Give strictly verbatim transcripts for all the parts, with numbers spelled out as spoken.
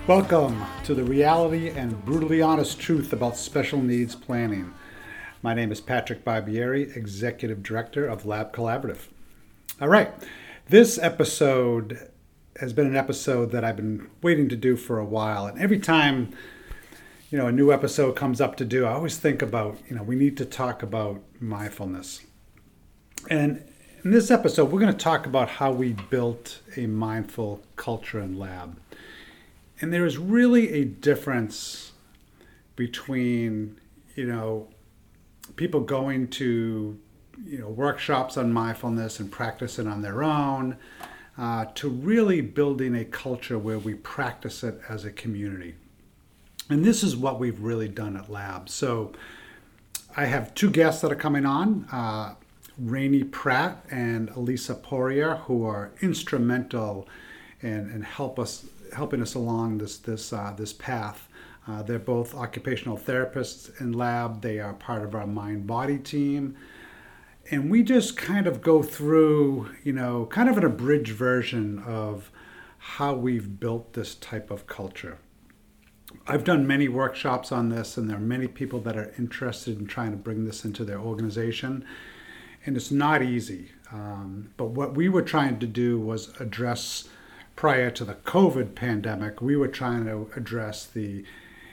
Welcome to the reality and brutally honest truth about special needs planning. My name is Patrick Barbieri, Executive Director of Lab Collaborative. All right, this episode has been an episode that I've been waiting to do for a while, and every time you know a new episode comes up to do, I always think about you know we need to talk about mindfulness. And in this episode, we're going to talk about how we built a mindful culture in Lab. And there is really a difference between, you know, people going to, you know, workshops on mindfulness and practicing on their own, uh, to really building a culture where we practice it as a community. And this is what we've really done at Lab. So I have two guests that are coming on, uh, Rainey Pratt and Elisa Poirier, who are instrumental in, in help us helping us along this this uh, this path. Uh, they're both occupational therapists in Lab. They are part of our mind body team, and we just kind of go through, you know, kind of an abridged version of how we've built this type of culture. I've done many workshops on this, and there are many people that are interested in trying to bring this into their organization, and it's not easy. Um, but what we were trying to do was address. Prior to the COVID pandemic, we were trying to address the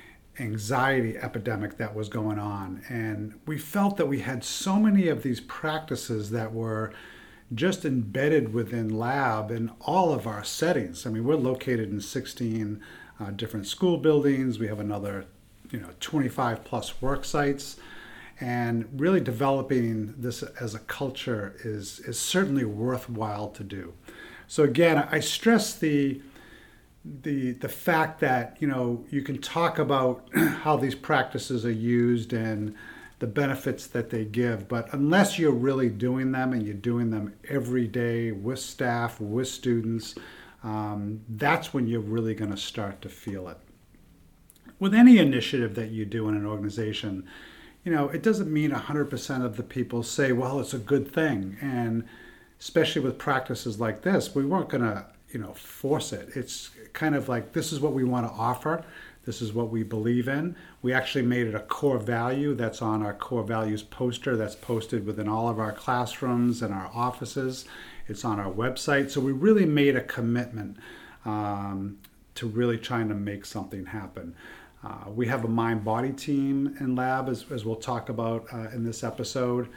anxiety epidemic that was going on. And we felt that we had so many of these practices that were just embedded within Lab in all of our settings. I mean, we're located in sixteen uh, different school buildings. We have another, you know, twenty-five plus work sites. And really developing this as a culture is, is certainly worthwhile to do. So again, I stress the the the fact that you know you can talk about how these practices are used and the benefits that they give, but unless you're really doing them and you're doing them every day with staff, with students, um, that's when you're really going to start to feel it. With any initiative that you do in an organization, you know it doesn't mean one hundred percent of the people say, "Well, it's a good thing," and especially with practices like this, we weren't going to, you know, force it. It's kind of like, this is what we want to offer. This is what we believe in. We actually made it a core value that's on our core values poster that's posted within all of our classrooms and our offices. It's on our website. So we really made a commitment um, to really trying to make something happen. Uh, we have a mind-body team in Lab, as, as we'll talk about uh, in this episode.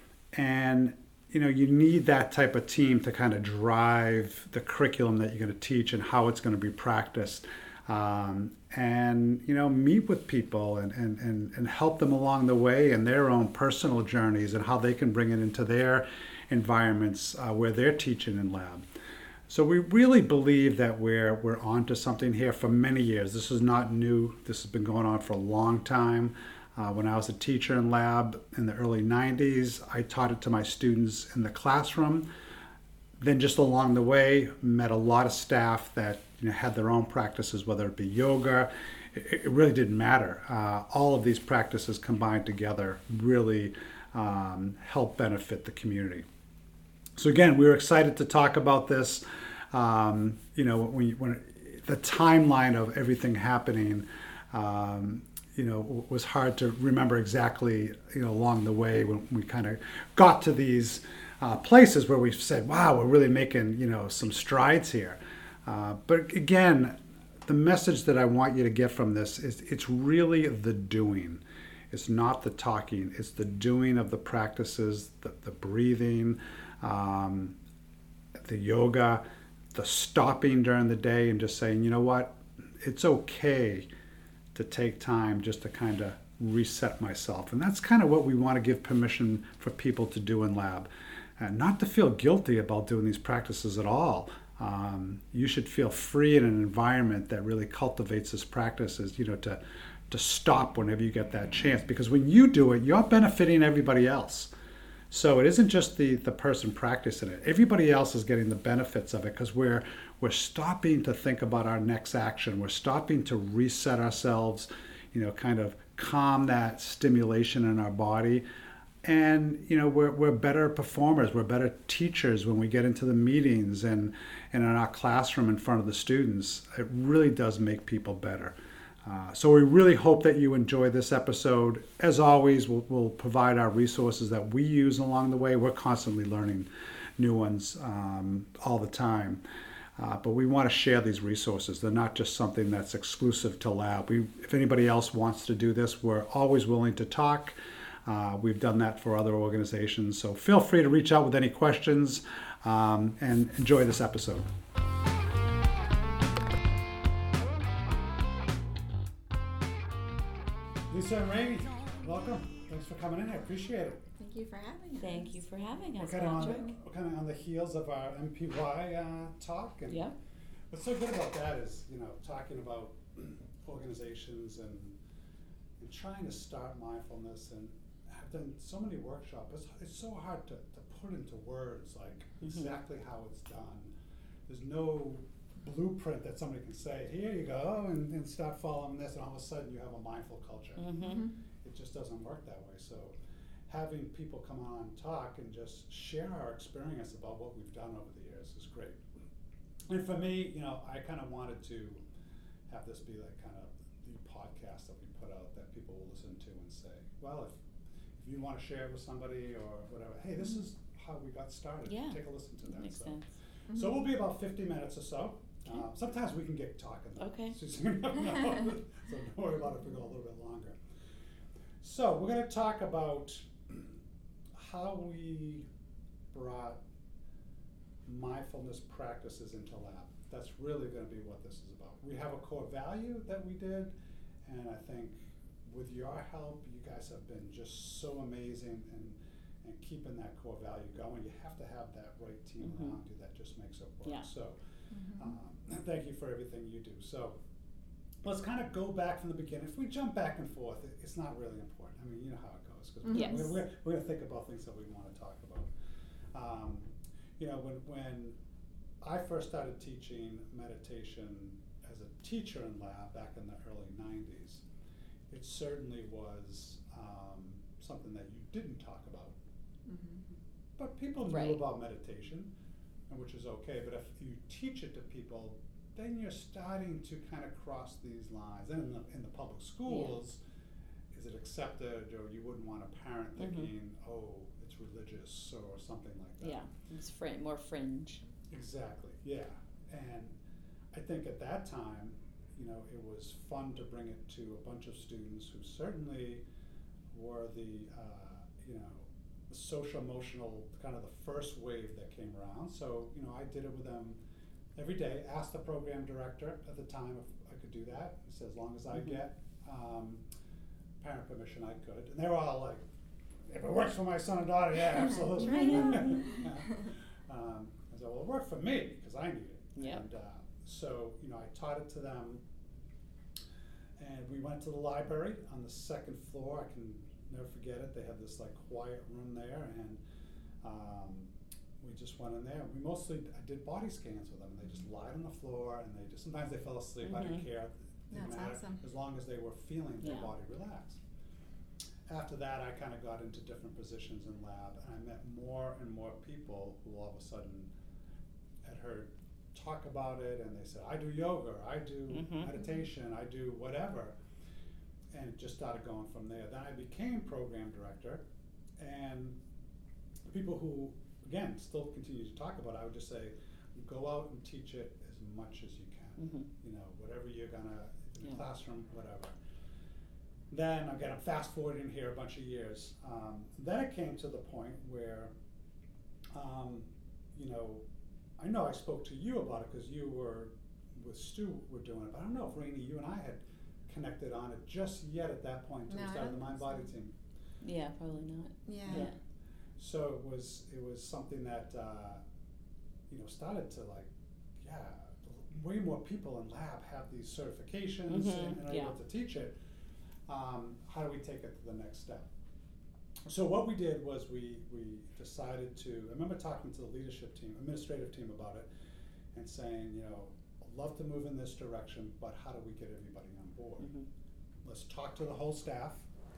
And you know, you need that type of team to kind of drive the curriculum that you're going to teach and how it's going to be practiced. Um, and, you know, meet with people and, and, and, and help them along the way in their own personal journeys and how they can bring it into their environments uh, where they're teaching in Lab. So we really believe that we're, we're onto something here for many years. This is not new. This has been going on for a long time. Uh, when I was a teacher in Lab in the early nineties, I taught it to my students in the classroom. Then just along the way, met a lot of staff that you know, had their own practices, whether it be yoga. It, it really didn't matter. Uh, all of these practices combined together really um, help benefit the community. So again, we were excited to talk about this. Um, you know, when, when the timeline of everything happening, um, you know, was hard to remember exactly, you know, along the way when we kind of got to these uh, places where we said, wow, we're really making, you know, some strides here. Uh, but again, the message that I want you to get from this is it's really the doing. It's not the talking. It's the doing of the practices, the, the breathing, um, the yoga, the stopping during the day and just saying, you know what, it's okay to take time just to kind of reset myself. And that's kind of what we want to give permission for people to do in Lab. And not to feel guilty about doing these practices at all. Um, you should feel free in an environment that really cultivates this practice, is, you know, to, to stop whenever you get that chance. Because when you do it, you're benefiting everybody else. So it isn't just the, the person practicing it. Everybody else is getting the benefits of it because we're we're stopping to think about our next action. We're stopping to reset ourselves, you know, kind of calm that stimulation in our body. and you know we're, we're better performers, we're better teachers when we get into the meetings and, and in our classroom in front of the students. It really does make people better. Uh, so we really hope that you enjoy this episode. As always, we'll, we'll provide our resources that we use along the way. We're constantly learning new ones um, all the time. Uh, but we want to share these resources. They're not just something that's exclusive to Lab. We, if anybody else wants to do this, we're always willing to talk. Uh, we've done that for other organizations. So feel free to reach out with any questions um, and enjoy this episode. Lisa and Rainey, welcome. Thanks for coming in. I appreciate it. Thank you for having us. Thank you for having us, We're kind, of on Patrick. the, we're kind of on the heels of our M P Y uh, talk. And Yep. what's so good about that is, you know, talking about organizations and, and trying to start mindfulness. And I've done so many workshops. It's, it's so hard to, to put into words like Mm-hmm. exactly how it's done. There's no blueprint that somebody can say, here you go, and, and start following this, and all of a sudden you have a mindful culture. Mm-hmm. It just doesn't work that way. So having people come on and talk and just share our experience about what we've done over the years is great. And for me, you know, I kind of wanted to have this be like kind of the podcast that we put out that people will listen to and say, well, if, if you want to share it with somebody or whatever, hey, this is how we got started. Yeah. Take a listen to that. Makes so. sense. Mm-hmm. So we'll be about fifty minutes or so. Okay. Uh, sometimes we can get talking. Though. Okay. So, so don't worry about it if we go a little bit longer. So we're going to talk about how we brought mindfulness practices into Lab. That's really going to be what this is about. We have a core value that we did, and I think with your help, you guys have been just so amazing and and keeping that core value going. You have to have that right team Mhm. around you that just makes it work. Yeah. So Mhm. um, thank you for everything you do. So let's kind of go back from the beginning. If we jump back and forth, it, it's not really important. I mean, you know how it goes. Because Yes. we're, we're, we're going to think about things that we want to talk about. Um, you know, when, when I first started teaching meditation as a teacher in Lab back in the early nineties, it certainly was um, something that you didn't talk about. Mhm. But people knew Right. about meditation, and which is okay. But if you teach it to people, then you're starting to kind of cross these lines. And in the, in the public schools, is it accepted, or you wouldn't want a parent Mhm. thinking, oh, it's religious or something like that. Yeah, it's fr- more fringe. Exactly, yeah. And I think at that time, you know, it was fun to bring it to a bunch of students who certainly were the, uh, you know, the social emotional, kind of the first wave that came around. So, you know, I did it with them every day, asked the program director at the time if I could do that. He said, as long as I Mhm. get um, parent permission, I could. And they were all like, if it works for my son and daughter, yeah, absolutely. Try it out. um, I said, well, it worked for me because I need it. Yep. And uh, so, you know, I taught it to them. And we went to the library on the second floor. I can never forget it. They had this like quiet room there, and um, we just went in there. We mostly I did body scans with them, and they just lied on the floor, and they just sometimes they fell asleep. I didn't Mhm. care. It didn't That's matter, awesome. as long as they were feeling their Yeah. body relax. After that, I kind of got into different positions in Lab, and I met more and more people who all of a sudden had heard talk about it, and they said, I do yoga, I do Mhm. meditation, I do whatever. And it just started going from there. Then I became program director, and the people who, again, still continue to talk about it, I would just say, go out and teach it as much as you can. Mhm. You know, whatever you're gonna, in the Yeah. classroom, whatever. Then, again, I'm fast forwarding here a bunch of years. Um, then it came to the point where, um, you know, I know I spoke to you about it because you were, with Stu, were doing it, but I don't know if Rainey, you and I had connected on it just yet at that point until No, we I started the don't Mind think Body so. team. Yeah, probably not. Yeah. Yeah. So it was it was something that uh, you know started to like, yeah, way more people in Lab have these certifications Mhm, and, and are yeah. able to teach it. Um, how do we take it to the next step? So what we did was we we decided to. I remember talking to the leadership team, administrative team about it, and saying, you know, I'd love to move in this direction, but how do we get everybody on board? Mhm. Let's talk to the whole staff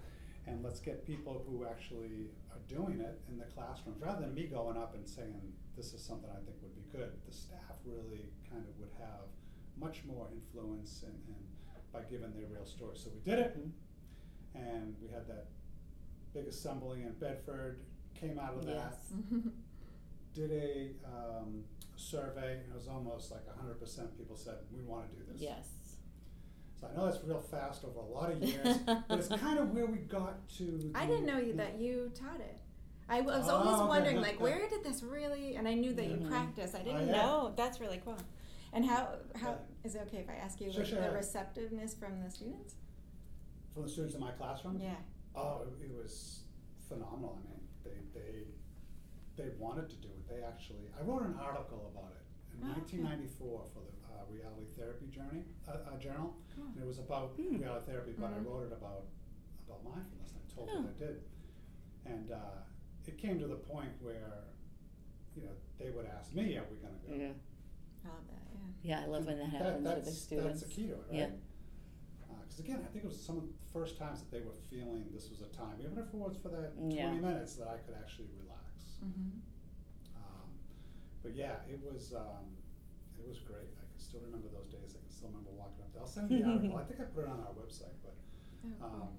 and let's get people who actually are doing it in the classrooms, rather than me going up and saying, this is something I think would be good. The staff really kind of would have much more influence and, and by giving their real story. So we did it, and we had that big assembly in Bedford, came out of that, Yes. did a um, survey, and it was almost like one hundred percent people said, we want to do this. Yes. So I know that's real fast over a lot of years, but it's kind of where we got to. I the- didn't know you, the- that you taught it. I was Oh, always okay. wondering, like, where did this really? And I knew that Mhm. you practiced. I didn't Oh, yeah. know. That's really cool. And how how Yeah. is it okay if I ask you Sure, like, sure. the receptiveness from the students? From the students in my classroom? Yeah. Oh, it, it was phenomenal. I mean, they, they, they wanted to do it. They actually, I wrote an article about it in Oh, okay. nineteen ninety-four for the uh, Reality Therapy Journey, uh, uh, Journal. Cool. And it was about Hmm. reality therapy, but I Mhm. wrote it about, about mindfulness, and I told Oh. them I did. And uh, it came to the point where, you know, they would ask me, are we gonna go? Yeah. I love that. Yeah. Yeah, I love when that happens with the that's, students. That's the key to it, right? Yeah. Because again, I think it was some of the first times that they were feeling this was a time, even if it was for that Yeah. twenty minutes, that I could actually relax. Mm-hmm. Um, but yeah, it was um, it was great. I can still remember those days. I can still remember walking up there. I'll send you the article. I think I put it on our website. But Oh, cool. um,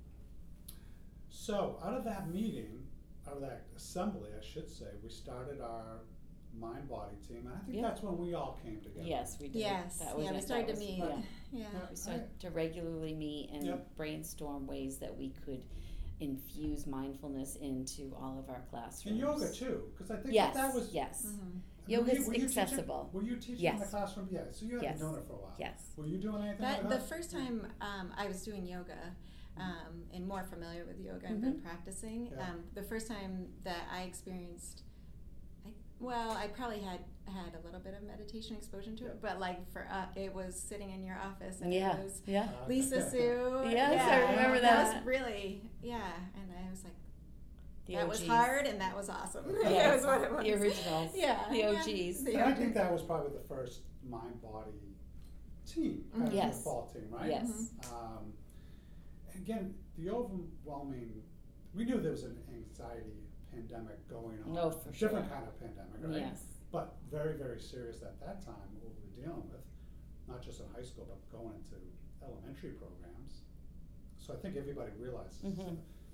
so out of that meeting, out of that assembly, I should say, we started our mind body team, and I think Yeah. that's when we all came together. Yes, we did. Yes. That was Yeah, we it. started That to was- meet. Yeah. Yeah. We started to regularly meet and Yep. brainstorm ways that we could infuse mindfulness into all of our classrooms. And yoga too, because I think Yes, that, that was yes. Mm-hmm. Yoga's Were you- were you teaching- accessible. Were you teaching in the Yes. classroom? Yeah, so you haven't Yes. known it for a while. Yes. Were you doing anything That like the that? first time um, I was doing yoga um, and more familiar with yoga and been Mhm. practicing. Yeah. Um, the first time that I experienced, I, well, I probably had had a little bit of meditation exposure to Yeah. it, but like for uh, it was sitting in your office and Yeah, it was yeah. Uh, Lisa Sue. Yes, yeah, I remember That that. was really yeah, and I was like, The that was O Gs. hard and that was awesome. Yes, that was what it was. the originals. Yeah, The yeah. O Gs. The And I O Gs. think that was probably the first mind body team, kind of Yes. football team, right? Yes. Um, again, the overwhelming, we knew there was an anxiety pandemic going on. No, for a different sure. kind of pandemic, right? Yes. But very, very serious at that time, what we were dealing with, not just in high school, but going into elementary programs. So I think everybody realizes. Mhm.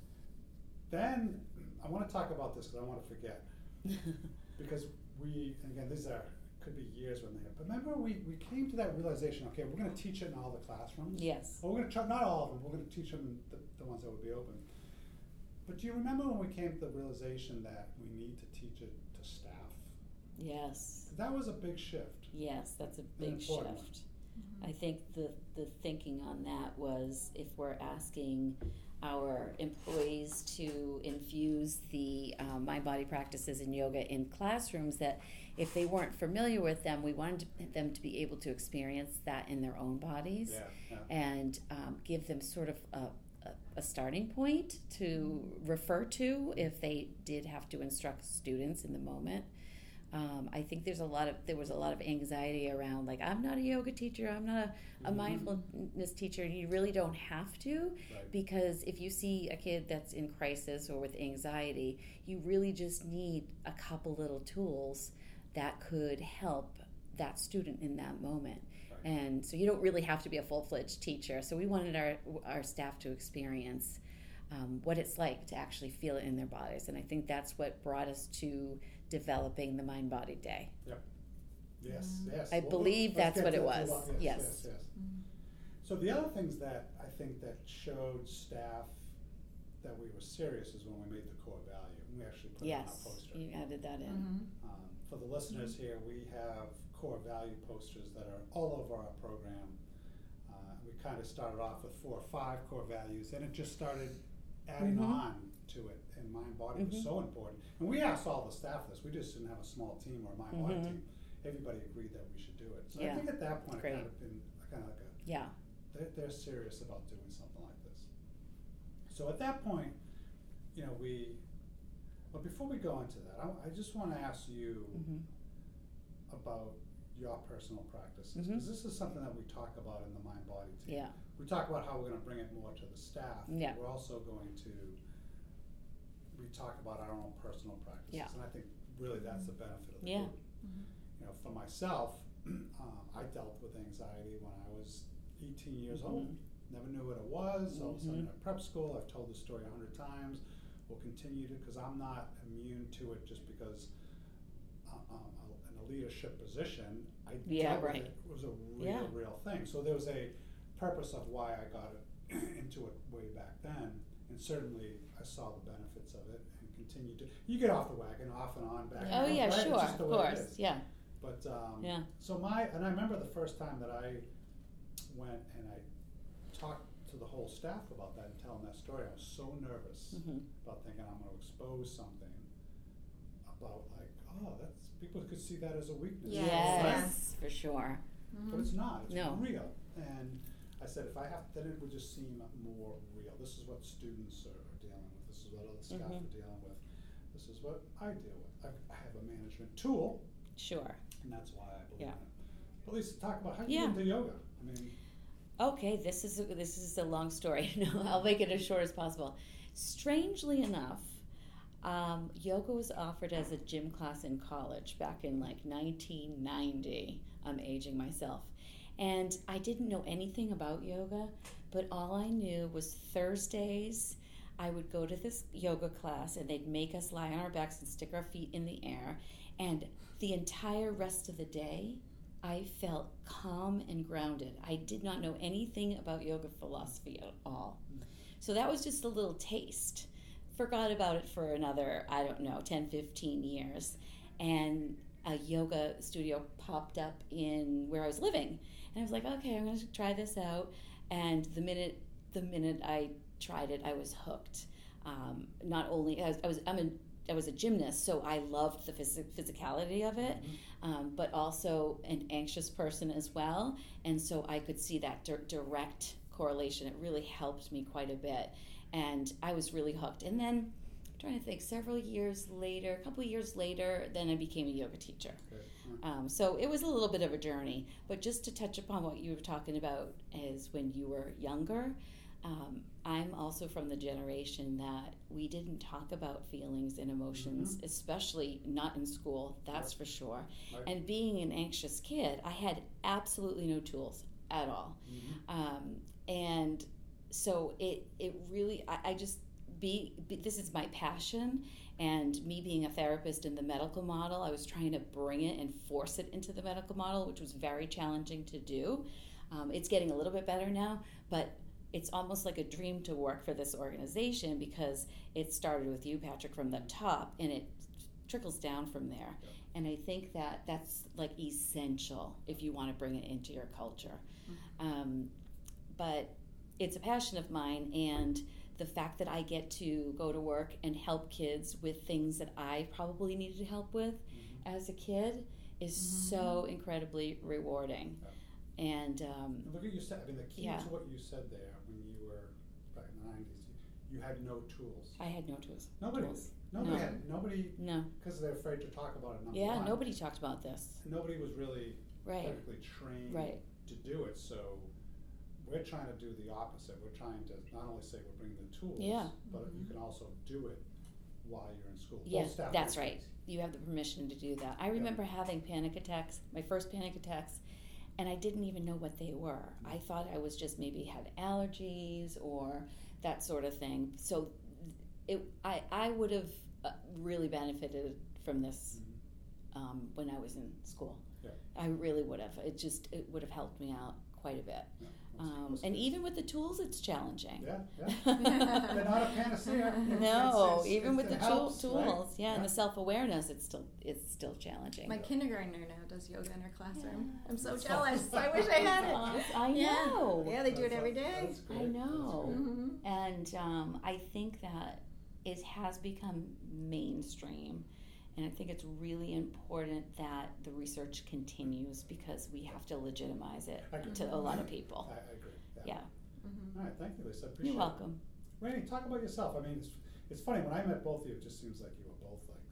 Then, I want to talk about this because I don't want to forget. Because we, and again, these are, could be years when they have, but remember we, we came to that realization, okay, we're going to teach it in all the classrooms. Yes. Well, we're going to try, not all of them, we're going to teach them the, the ones that would be open. But do you remember when we came to the realization that we need to teach it to staff? Yes. That was a big shift. Yes, that's a big important shift. I think the, the thinking on that was if we're asking our employees to infuse the um, mind body practices in yoga in classrooms, that if they weren't familiar with them, we wanted them to be able to experience that in their own bodies Yeah, yeah. and um, give them sort of a, a, a starting point to refer to if they did have to instruct students in the moment. Um, I think there's a lot of there was a lot of anxiety around, like, I'm not a yoga teacher, I'm not a, a Mhm. mindfulness teacher. You really don't have to, Right. because if you see a kid that's in crisis or with anxiety, you really just need a couple little tools that could help that student in that moment. Right. And so you don't really have to be a full-fledged teacher. So we wanted our our staff to experience um, what it's like to actually feel it in their bodies. And I think that's what brought us to developing the Mind Body Day. Yep. Yes, yes. I Well, believe let's that's get what to- it to was. what- Yes. yes, yes. Mm-hmm. So the other things that I think that showed staff that we were serious is when we made the core value. And we actually put it on our Yes, poster. you added that in. Mm-hmm. Um, for the listeners here, we have core value posters that are all over our program. Uh, we kind of started off with four or five core values, and it just started adding Mhm. on to it. And mind body was Mhm. so important. And we asked all the staff this. We just didn't have a small team or a mind body Mhm. team. Everybody agreed that we should do it. So I Yeah. think at that point, it Great. kind of been kind of like a Yeah. they're, they're serious about doing something like this. So at that point, you know, we, but before we go into that, I, I just want to ask you Mhm. about your personal practices, Mhm. because this is something that we talk about in the Mind Body team. Yeah. We talk about how we're going to bring it more to the staff. Yeah. We're also going to we talk about our own personal practices, Yeah. and I think really that's the benefit of the Yeah. group. You know, for myself, um, I dealt with anxiety when I was eighteen years Mhm. old. Never knew what it was. All of a sudden Mhm. at prep school, I've told the story a hundred times. We'll continue to, because I'm not immune to it just because uh, um, in a leadership position, I Yeah, dealt with right. it. It was a real, Yeah. real thing. So there was a purpose of why I got it into it way back then, and certainly I saw the benefits of it and continue to. You get off the wagon off and on back. Oh and yeah, forth, right? sure, It's just the of way it course, is. yeah, But um, Yeah. so my and I remember the first time that I went and I talked to the whole staff about that and telling that story. I was so nervous Mhm. about thinking I'm going to expose something about like, oh, that's people could see that as a weakness. Yes. yes, for sure. But it's not. It's No. real. And I said, if I have, then it would just seem more real. This is what students are, are dealing with. This is what other staff Mhm. are dealing with. This is what I deal with. I, I have a management tool, Sure. and that's why I believe Yeah. in it. But Lisa, talk about how you Yeah. get into yoga. I mean, Okay, this is a, this is a long story. No, I'll make it as short as possible. Strangely enough, um, yoga was offered as a gym class in college back in like nineteen ninety. I'm aging myself. And I didn't know anything about yoga, but all I knew was Thursdays I would go to this yoga class and they'd make us lie on our backs and stick our feet in the air. And the entire rest of the day, I felt calm and grounded. I did not know anything about yoga philosophy at all. So that was just a little taste. Forgot about it for another, I don't know, ten, fifteen years. And a yoga studio popped up in where I was living. And I was like, okay, I'm going to try this out. And the minute the minute I tried it, I was hooked. Um, not only, I was, I was I'm a I was a gymnast, so I loved the phys- physicality of it, um, but also an anxious person as well. And so I could see that di- direct correlation. It really helped me quite a bit. And I was really hooked. And then, I'm trying to think, several years later, a couple of years later, then I became a yoga teacher. okay. Um, so it was a little bit of a journey. But just to touch upon what you were talking about is when you were younger, um, I'm also from the generation that we didn't talk about feelings and emotions, Mhm. especially not in school, that's Right. for sure. Right. And being an anxious kid, I had absolutely no tools at all. Mhm. Um, and so it, it really, I, I just, be, be, this is my passion. And me being a therapist in the medical model, I was trying to bring it and force it into the medical model, which was very challenging to do. Um, it's getting a little bit better now, but it's almost like a dream to work for this organization because it started with you, Patrick, from the top, and it trickles down from there. Yeah. And I think that that's like essential if you want to bring it into your culture. Um, but it's a passion of mine, and the fact that I get to go to work and help kids with things that I probably needed help with Mhm. as a kid is so incredibly rewarding. And um, And look at you said. I mean, the key Yeah. to what you said there when you were back in the nineties, you, you had no tools. I had no tools. Nobody tools. did. Nobody No. had. Nobody, No. because they're afraid to talk about it. Number Yeah, one. nobody talked about this. Nobody was really Right. technically trained Right. to do it. So we're trying to do the opposite. We're trying to not only say we're bringing the tools, Yeah. but you can also do it while you're in school. Both Yes, staff that's and right. students. You have the permission to do that. I remember having panic attacks, my first panic attacks, and I didn't even know what they were. I thought I was just maybe had allergies or that sort of thing. So it, I, I would have uh, really benefited from this Mhm. um, when I was in school. Yeah. I really would have. It just it would have helped me out quite a bit. Yeah. Um, That's and good. even with the tools, it's challenging. Yeah, yeah. They're not a panacea. It's- No, it's- even it's- with the it tool, helps, tools, right? yeah, and the self awareness, it's still it's still challenging. My kindergartner now does yoga in her classroom. Yeah. I'm so That's jealous. awesome. I wish I had it. Awesome. I Yeah. know. Yeah, they do it That's every a- day. that's great. I That's know. great. hmm And um, I think that it has become mainstream, and I think it's really important that the research continues because we have to legitimize it I agree. to a lot of people. I, I agree. Yeah, hmm All right, thank you, Lisa. I appreciate you're welcome. it. Rainey, talk about yourself. I mean, it's, it's funny, when I met both of you, it just seems like you were both like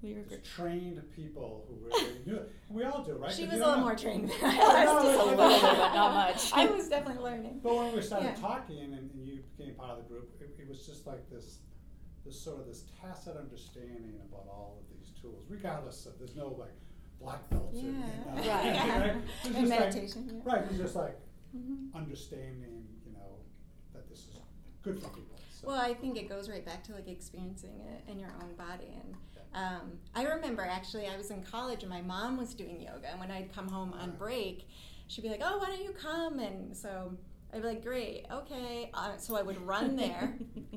We were there's trained people who really knew it. We all do, right? She 'Cause was you a little don't more know- trained than No, I no, was. no, just a no, little no. bit, but not much. I was definitely learning. But when we started Yeah. talking and, and you became part of the group, it, it was just like this, this sort of this tacit understanding about all of these tools, regardless of, there's no like black belts Yeah. and, and, uh, Right. right? It's And just like- meditation. yeah. Right, it's just like Mhm. understanding, you know, that this is good for people. So. Well, I think it goes right back to like experiencing it in your own body. And um, I remember actually I was in college and my mom was doing yoga, and when I'd come home on break, she'd be like, "Oh, why don't you come?" And so I'd be like, "Great, okay." Uh, so I would run there,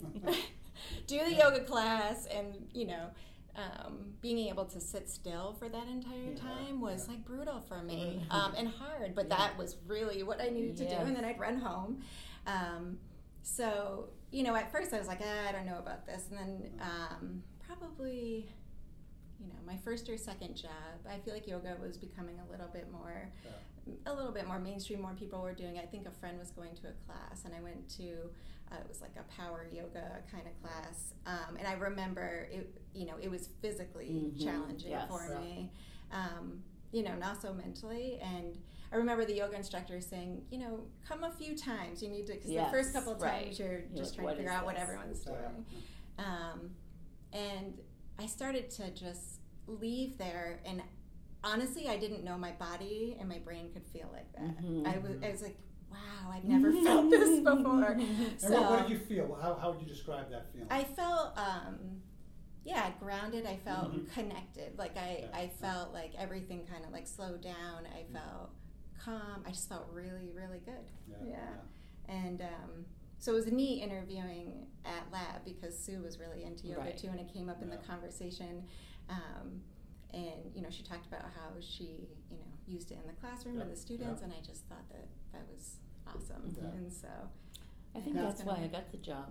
do the yoga class, and you know, um, being able to sit still for that entire Yeah, time was yeah. like brutal for me um, and hard. But Yeah. that was really what I needed to Yes. do, and then I'd run home. Um, so you know, at first I was like, ah, I don't know about this, and then um, probably, you know, my first or second job, I feel like yoga was becoming a little bit more, Yeah. a little bit more mainstream. More people were doing it. I think a friend was going to a class, and I went to, uh, it was like a power yoga kind of class, um, and I remember it. You know, it was physically Mhm. challenging Yes. for Yeah. me. Um, you know, not so mentally. And I remember the yoga instructor saying, you know, come a few times. You need to, because Yes, the first couple of right. times you're You're just like, trying what to figure is out what this? everyone's Yeah. doing. Um, and I started to just leave there, and honestly, I didn't know my body and my brain could feel like that. Mhm. I was, I was like, wow, I've never felt this before. And So what, what did you feel? How, how would you describe that feeling? I felt, um, yeah, grounded. I felt Mhm. connected. Like I, Yeah. I felt like everything kind of like slowed down. I Mhm. felt calm. I just felt really, really good. yeah, yeah. And um, so it was neat interviewing at Lab because Sue was really into yoga Right. too, and it came up in the Yeah. conversation. Um, and you know, she talked about how she, you know, used it in the classroom Yeah. with the students, Yeah. and I just thought that that was awesome. Yeah. And so, I think Yeah. that's why I got the job.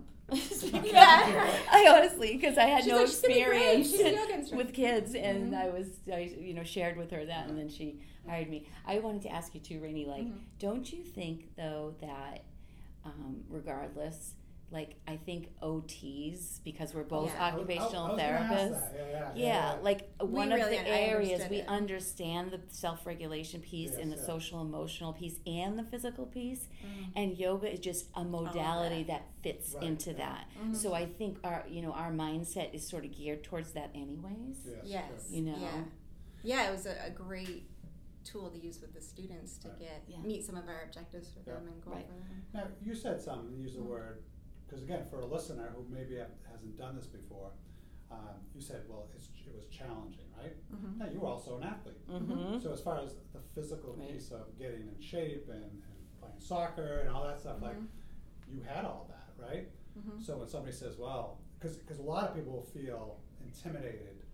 Yeah. I honestly, because I had She's no like, "She's gonna be great. experience She's a yoga instructor." with kids, and Mhm. I was, I, you know, shared with her that, and then she hired me. I wanted to ask you too, Rainey, like, Mhm. don't you think though that, um, regardless, like I think O Ts, because we're both Yeah. occupational I was gonna ask therapists. that. Yeah, yeah, Yeah, yeah, yeah. like one really- of the I areas understood we it. understand the self-regulation piece Yes, and the yeah. social emotional piece and the physical piece, Mm. and yoga is just a modality that. fits Right, into yeah. that. Mhm. So I think our you know our mindset is sort of geared towards that anyways. Yes, Yes. You know. Yeah. Yeah, it was a, a great tool to use with the students to Right. get Yeah. meet some of our objectives for Yeah. them and goal Right. for them. Now, you said something, you used the Mhm. word, because again, for a listener who maybe ha- hasn't done this before, um, you said, well, it's, it was challenging, right? Mm-hmm. Now, you were also an athlete. Mm-hmm. So as far as the physical Right. piece of getting in shape and, and playing soccer and all that stuff, like, Mhm. you had all that, right? Mm-hmm. So when somebody says, well, because a lot of people will feel intimidated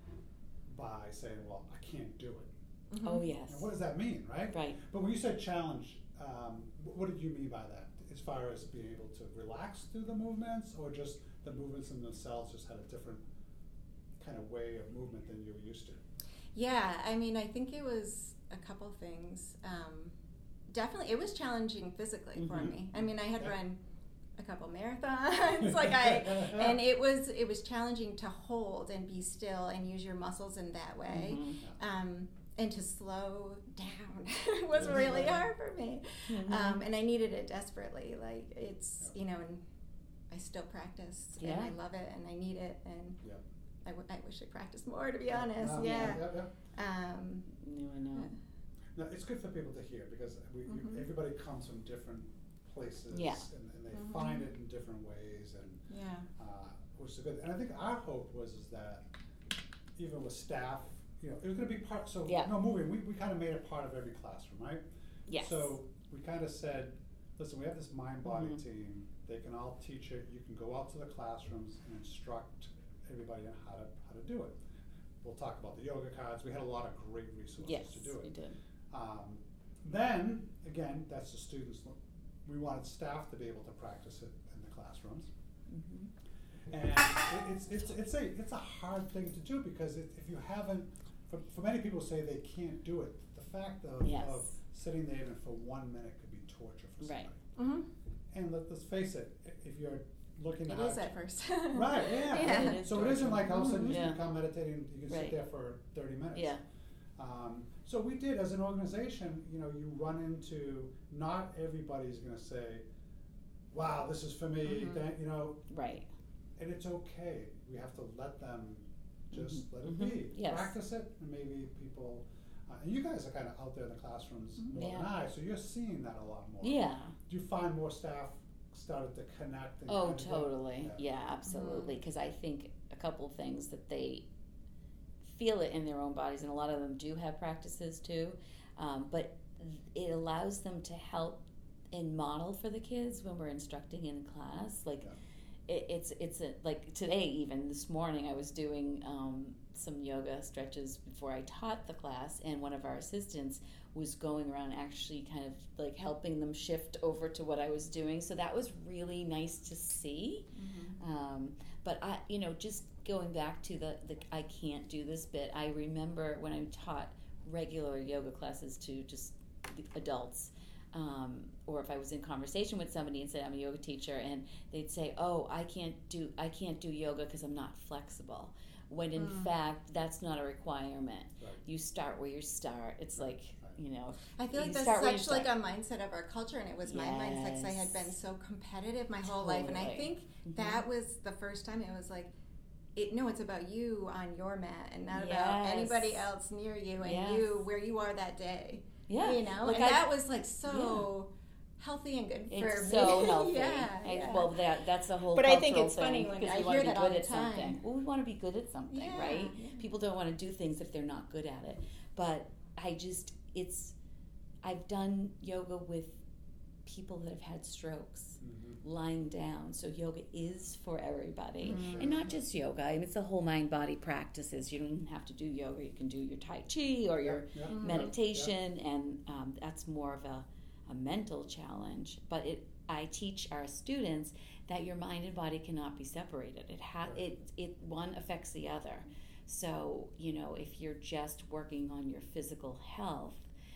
by saying, well, I can't do it. Mm-hmm. Oh Now, yes. what does that mean, right? Right. But when you said challenge, um, wh- what did you mean by that? As far as being able to relax through the movements, or just the movements in themselves just had a different kind of way of movement than you were used to? Yeah, I mean, I think it was a couple things. Um, definitely, it was challenging physically for Mhm. me. I mean, I had Yeah. run a couple marathons, like I, and it was it was challenging to hold and be still and use your muscles in that way. Mhm. Um, and to slow down was Yeah. really hard for me. Mhm. Um, and I needed it desperately. Like it's, you know, and I still practice and Yeah. I love it and I need it. And Yeah. I, w- I wish I practiced more, to be honest. Um, yeah. yeah, yeah. Um, No, I know. No, it's good for people to hear because we, we, Mhm. everybody comes from different places Yeah. and, and they Mhm. find it in different ways, and yeah. uh, which is good. And I think our hope was is that even with staff, you know, it was going to be part. So Yeah. no moving, we, we kind of made it part of every classroom, right? Yes. So we kind of said, listen, we have this mind-body Mhm. team. They can all teach it. You can go out to the classrooms and instruct everybody on how to how to do it. We'll talk about the yoga cards. We had a lot of great resources yes, to do it. we did. Um, then, again, that's the students. We wanted staff to be able to practice it in the classrooms. Mm-hmm. And it, it's, it's, it's, a, it's a hard thing to do because it, if you haven't, for, for many people say they can't do it, the fact of, Yes. of sitting there even for one minute could be torture for somebody. Right. Mm-hmm. And let, let's face it, i- if you're looking It at is at first. right, yeah. Yeah, right. it is So it isn't torture. like all of a sudden you Yeah. just become meditating, you can Right. sit there for thirty minutes. Yeah. Um, so we did, as an organization, you know, you run into, not everybody's gonna say, wow, this is for me, Mhm. thank, you know, Right. and it's okay. We have to let them just Mhm. let it Mhm. be. Yes. Practice it, and maybe people, uh, and you guys are kind of out there in the classrooms Mhm. more than Yeah. I, so you're seeing that a lot more. Yeah. Do you find more staff started to connect? And Oh, kind of go- totally. Yeah. Yeah, absolutely. Because I think a couple of things that they feel it in their own bodies, and a lot of them do have practices too. Um, but it allows them to help and model for the kids when we're instructing in class. Like Yeah. it, it's it's a, like today, even this morning, I was doing um, some yoga stretches before I taught the class, and one of our assistants was going around actually kind of like helping them shift over to what I was doing. So that was really nice to see. Mhm. Um, but I, you know, just going back to the, the I can't do this bit. I remember when I taught regular yoga classes to just the adults, um, or if I was in conversation with somebody and said I'm a yoga teacher, and they'd say, "Oh, I can't do I can't do yoga because I'm not flexible." When in Mm. fact, that's not a requirement. Right. You start where you start. It's like, you know, I feel like you that's start where you such like start. a mindset of our culture, and it was my mindset because I had been Yes. so competitive my whole life, and I Totally. think Mhm. that was the first time it was like, it, no, it's about you on your mat, and not about Yes. anybody else near you, and Yes. you where you are that day. Yeah. You know, Like and I- that was like so healthy and good for It's me. so healthy. yeah, I- yeah. Well, that that's a whole. But I think cultural it's funny thing, when because I we want hear to be that all good the at something. time. Well, we want to be good at something, Yeah, right? yeah. People don't want to do things if they're not good at it. But I just, it's, I've done yoga with people that have had strokes, Mhm. lying down. So yoga is for everybody, Mhm. and not just yoga. I mean, it's the whole mind-body practices. You don't even have to do yoga. You can do your Tai Chi or your Yeah, yeah. Mhm. meditation, and um, that's more of a, a mental challenge. But it, I teach our students that your mind and body cannot be separated. It ha- Right. it it one affects the other. So you know, if you're just working on your physical health,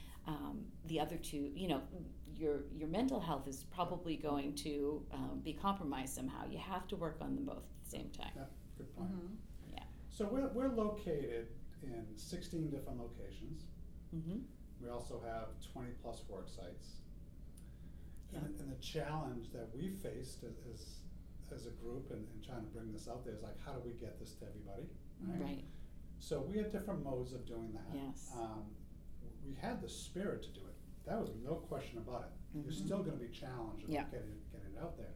um, the other two, you know, your your mental health is probably going to um, be compromised somehow. You have to work on them both at the same time. Yeah, good point. Mhm. So we're, we're located in sixteen different locations. Mm-hmm. We also have twenty plus work sites. Yeah. And, and the challenge that we faced as, as, as a group and, and trying to bring this out there is like, how do we get this to everybody? Right. So we had different modes of doing that. Yes. Um, we had the spirit to do it. That was no question about it. You're Mhm. still going to be challenged about Yeah. getting, it- getting it out there.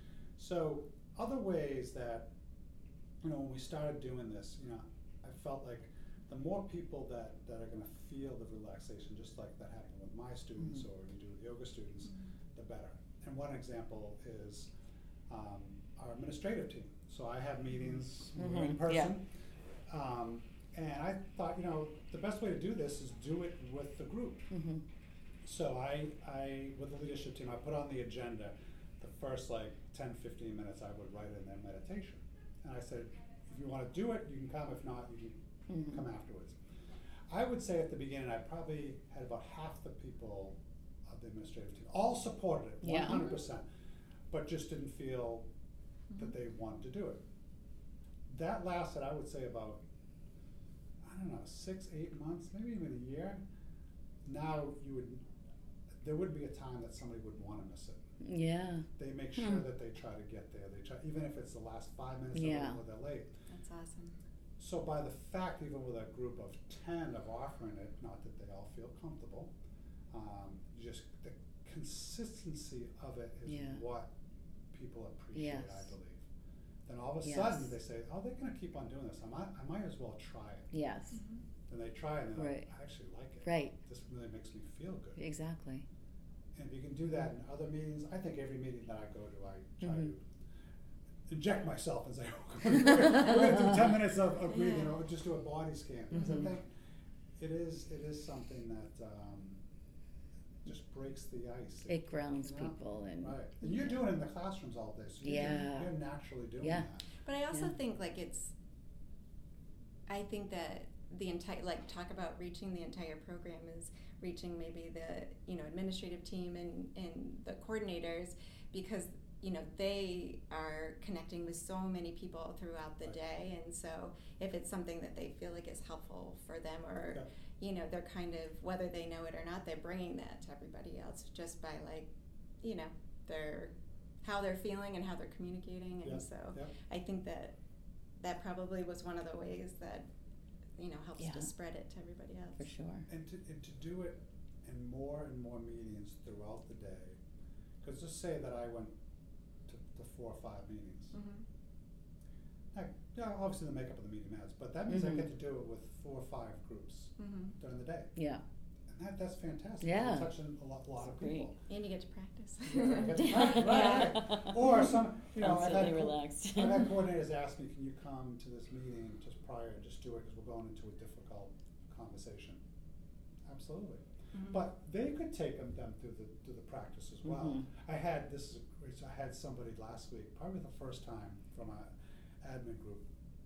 So other ways that, you know, when we started doing this, you know, I felt like the more people that, that are going to feel the relaxation, just like that happened with my students Mhm. or you do with yoga students, the better. And one example is um, our administrative team. So I have meetings we're in Mhm, person. Um, and I thought, you know, the best way to do this is do it with the group. Mm-hmm. So I, I, with the leadership team, I put on the agenda the first like ten, fifteen minutes I would write in their meditation. And I said, if you want to do it, you can come. If not, you can Mhm. come afterwards. I would say at the beginning, I probably had about half the people of the administrative team all supported it, Yeah. one hundred percent, but just didn't feel that they wanted to do it. That lasted, I would say, about, I don't know, six, eight months, maybe even a year. Now you would, there would be a time that somebody would want to miss it. Yeah. They make sure Hmm. that they try to get there. They try, even if it's the last five minutes Yeah. of it, or they're late. That's awesome. So by the fact, even with a group of ten of offering it, not that they all feel comfortable, um, just the consistency of it is Yeah. what people appreciate, I Yes. believe. Then all of a Yes. sudden they say, "Oh, they're going to keep on doing this. I might, I might as well try it." Yes. Then they try it, and they're Right. like, "I actually like it. Right. This really makes me feel good." Exactly. And if you can do that in other meetings, I think every meeting that I go to, I try Mhm. to inject myself and say, we're going to do ten minutes of, of breathing, or just do a body scan. Because Mhm. I think it is, it is something that um, just breaks the ice. It grounds you know? people and Right. And you're doing it in the classrooms all day, so you're, Yeah. you're naturally doing Yeah. that. But I also Yeah. think like it's, I think that the entire, like talk about reaching the entire program is reaching maybe the, you know, administrative team and, and the coordinators, because you know, they are connecting with so many people throughout the Right. day, and so if it's something that they feel like is helpful for them, or Yeah. you know, they're kind of, whether they know it or not, they're bringing that to everybody else just by, like, you know, their how they're feeling and how they're communicating, and Yeah. so Yeah. I think that that probably was one of the ways that, you know, helps Yeah. to spread it to everybody else. For sure. And to, and to do it in more and more meetings throughout the day, because just say that I went to, to four or five meetings. Mm-hmm. I, yeah, obviously the makeup of the meeting matters, but that means Mhm. I get to do it with four or five groups Mm-hmm. during the day. Yeah. And that, that's fantastic. Yeah. You're touching a lot, lot of Great. people. And you get to practice. Yeah, I get to practice, right, right. Or some, you know, I've Constantly had, co- relaxed. I've had coordinators ask me, can you come to this meeting just prior and just do it because we're going into a difficult conversation? Absolutely. Mhm. But they could take them, them through the through the practice as well. Mhm. I had this is a great. I had somebody last week, probably the first time from a admin group.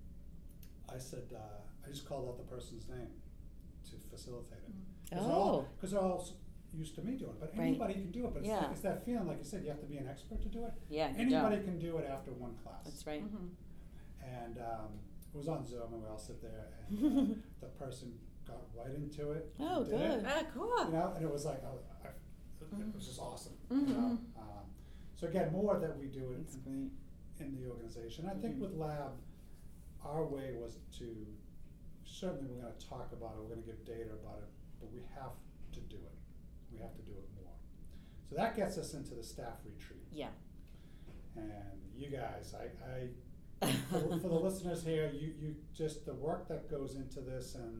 I said uh, I just called out the person's name to facilitate it. Because they're all, Oh. 'cause they're all s- used to me doing it, but Right. anybody can do it. But it's, Yeah. it's that feeling, like you said, you have to be an expert to do it. Yeah, you Anybody don't. can do it after one class. That's right. Mhm. And um, it was on Zoom, and we all sit there, and uh, the person got right into it. and Oh, did it. good. Ah, cool. You know, and it was like, oh, I, it was just awesome. You Mhm. know? um, so again, more that we do it That's in, great. in the organization. I think Mhm. with Lab, our way was to, certainly we're going to talk about it, we're going to give data about it, but we have to do it. We have to do it more. So that gets us into the staff retreat. Yeah. And you guys, I, I for, for the listeners here, you, you just, the work that goes into this, and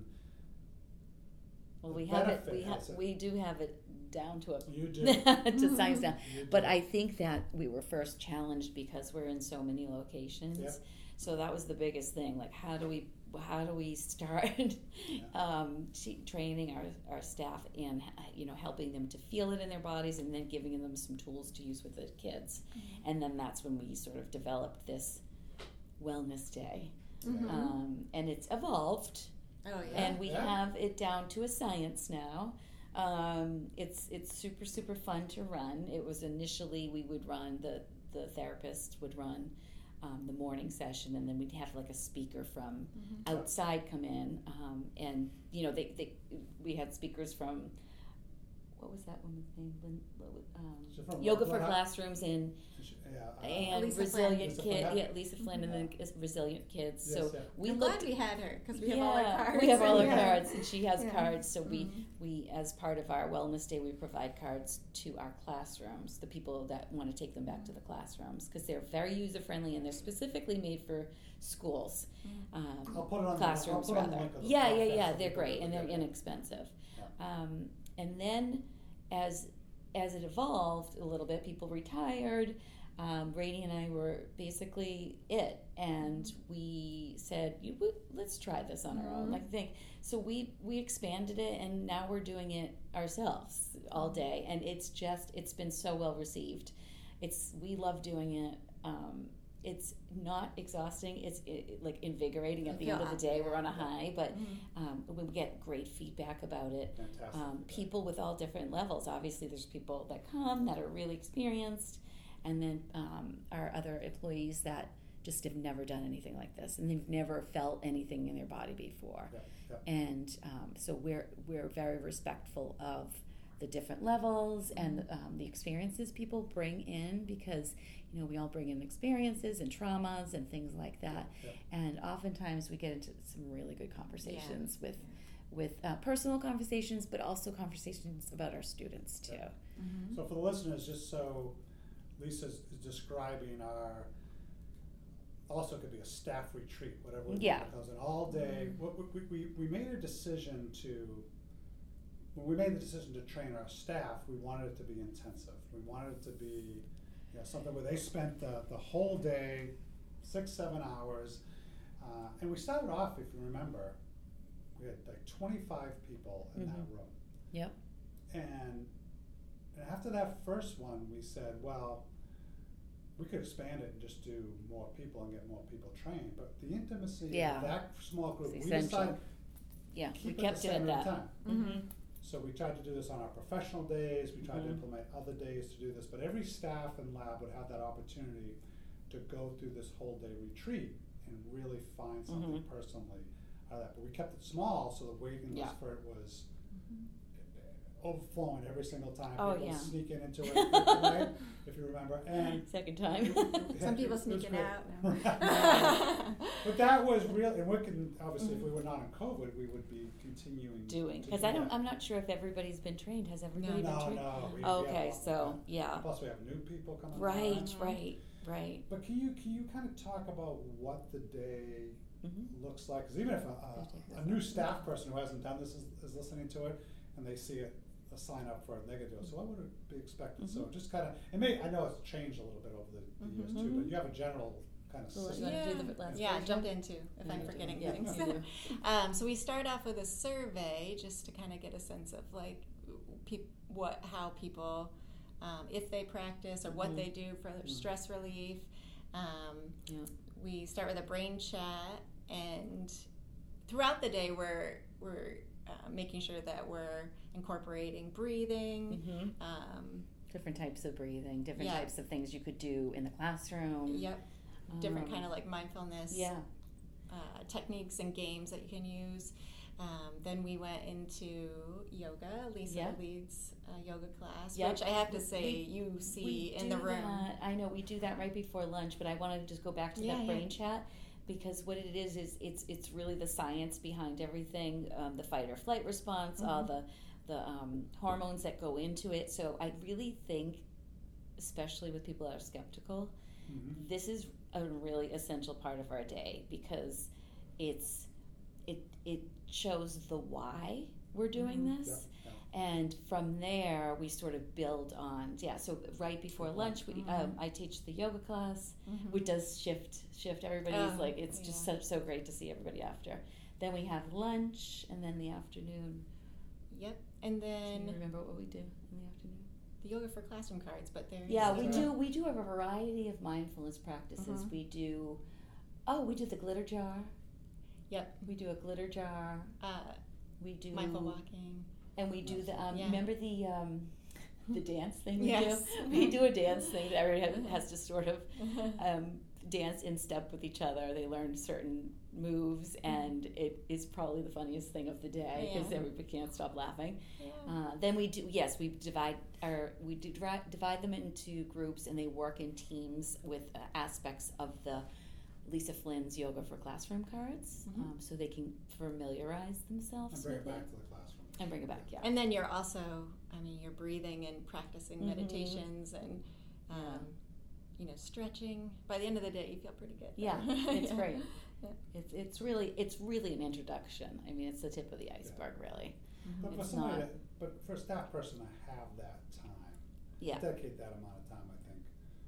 Well, the we have it. benefit We have. has it. We do have it down to a You do. to science down. You But do. I think that we were first challenged because we're in so many locations. Yep. So that was the biggest thing. Like, how do we how do we start Yeah. um, t- training our, our staff and you know helping them to feel it in their bodies, and then giving them some tools to use with the kids. Mm-hmm. And then that's when we sort of developed this wellness day, Mhm. um, and it's evolved. Oh yeah. And we Yeah. have it down to a science now. Um, it's it's super super fun to run. It was initially we would run the the therapist would run um, the morning session, and then we'd have like a speaker from Mhm. outside come in, um, and you know they, they we had speakers from what was that woman's name? Lynn, um, So from Yoga what- for what- Classrooms in Yeah, uh, and Lisa Flynn. resilient Lisa kids. Flynn. Yeah, Lisa Flynn, and then resilient kids. Yes, so yeah. we I'm looked. glad we had her because we have all Yeah, our cards. we have all our Yeah. cards, and she has Yeah. cards. So we, Mhm. we, as part of our wellness day, we provide cards to our classrooms, the people that want to take them back to the classrooms, because they're very user friendly and they're specifically made for schools, um, I'll put it on the- classrooms I'll put on the rather. link of the Yeah, yeah, podcast yeah. so They're people great can and they're get it. inexpensive. Yeah. Um, and then, as as it evolved a little bit, people retired. Um, Brady and I were basically it, and we said, "You would- let's try this on our own." Mhm. Like I think so. We we expanded it, and now we're doing it ourselves all day, and it's just it's been so well received. It's we love doing it. Um, it's not exhausting. It's it, like invigorating. At You the feel end of the day, up, we're on a yeah. high, but Mhm. um, we get great feedback about it. Fantastic. Um, people with all different levels. Obviously, there's people that come that are really experienced, and then um, our other employees that just have never done anything like this, and they've never felt anything in their body before. Yeah, yeah. And um, so we're we're very respectful of the different levels and um, the experiences people bring in, because you know we all bring in experiences and traumas and things like that. Yeah. And oftentimes we get into some really good conversations with with uh, personal conversations, but also conversations about our students too. Yeah. Mhm. So for the listeners, just so Lisa's is describing our, also could be a staff retreat, whatever it Yeah. becomes, an all day. What we, we, we made a decision to, when we made the decision to train our staff, we wanted it to be intensive. We wanted it to be, you know, something where they spent the, the whole day, six, seven hours. Uh, and we started off, if you remember, we had like twenty-five people in that Mhm. room. Yep. And, and after that first one, we said, well, we could expand it and just do more people and get more people trained. But the intimacy Yeah. of that small group, It's we essential. decided Yeah, we keep it kept the it same at every that. time. Mhm. So we tried to do this on our professional days, we tried Mhm. to implement other days to do this, but every staff and lab would have that opportunity to go through this whole day retreat and really find something Mhm. personally out of that. But we kept it small, so the waiting list Yeah. for it was Mhm. overflowing every single time. Oh, People yeah. sneaking into it, right? If you remember. And Second time. Some people it was sneaking great. out. No. But that was real, and we can, obviously, if we were not in COVID, we would be continuing Doing, to because do I don't, that. I'm not sure if everybody's been trained. Has everybody No. been No, trained? no. we- we Oh, have okay, a lot so, of that. yeah. Plus, we have new people coming. Right, on. right, right. But can you can you kind of talk about what the day Mhm. looks like? Because even if a, a, a new staff person who hasn't done this is, is listening to it, and they see it, a sign up for it, and they could do it. So what would it be expected? So Mhm. just kind of, and maybe I know it's changed a little bit over the, the years too, Mhm. but you have a general kind of Well, you system. wanna Yeah, do the last yeah version? jump into if Yeah, I'm do forgetting it. Yeah, things. you do. um, so we start off with a survey just to kind of get a sense of like peop- what how people um, if they practice or what Mhm. they do for Mhm. stress relief. Um, Yeah. We start with a brain chat, and throughout the day we're we're uh, making sure that we're incorporating breathing. Mhm. Um, Different types of breathing, different Yeah. types of things you could do in the classroom. yep, different Um, kind of like mindfulness. Yeah. Uh, techniques and games that you can use. Um, then we went into yoga. Lisa Yeah. leads a yoga class, Yep. which I have to say We- you see We in do the room. That. I know we do that right before lunch, but I wanted to just go back to Yeah, that yeah. brain chat because what it is is it's it's really the science behind everything, um, the fight or flight response, all Mhm. the the um, hormones that go into it. So I really think, especially with people that are skeptical, Mhm. this is a really essential part of our day because it's it it shows the why we're doing Mhm. this. Yeah, And from there, we sort of build on, yeah. So right before lunch, we Mhm. um, I teach the yoga class, Mhm. which does shift shift. Everybody's Oh, like, it's just yeah. so so great to see everybody after. Then we have lunch, and then the afternoon. Yep, and Do you then remember what we do in the afternoon? the yoga for classroom cards. But there, Yeah, Yeah. we do. We do a variety of mindfulness practices. Mhm. We do. Oh, we do the glitter jar. Yep, We do a glitter jar. uh, We do mindful walking. And we do the um, Yeah. remember the um, the dance thing we Yes. do. We do a dance thing that everyone has to sort of um, dance in step with each other. They learn certain moves, and it is probably the funniest thing of the day because Yeah. everybody can't stop laughing. Yeah. Uh, then we do yes, we divide our we do divide, divide them into groups, and they work in teams with uh, aspects of the Lisa Flynn's Yoga for Classroom cards, Mhm. um, so they can familiarize and themselves bring it with back it to the classroom. and bring it back. Yeah. And then you're also, I mean, you're breathing and practicing Mhm. meditations and, um, Yeah. you know, stretching. By the end of the day, you feel pretty good. Yeah, it's Yeah. great. Yeah. It's it's really it's really an introduction. I mean, it's the tip of the iceberg, really. But for It's somebody, not- that, but for a staff person to have that time, Yeah. dedicate that amount of time, I think,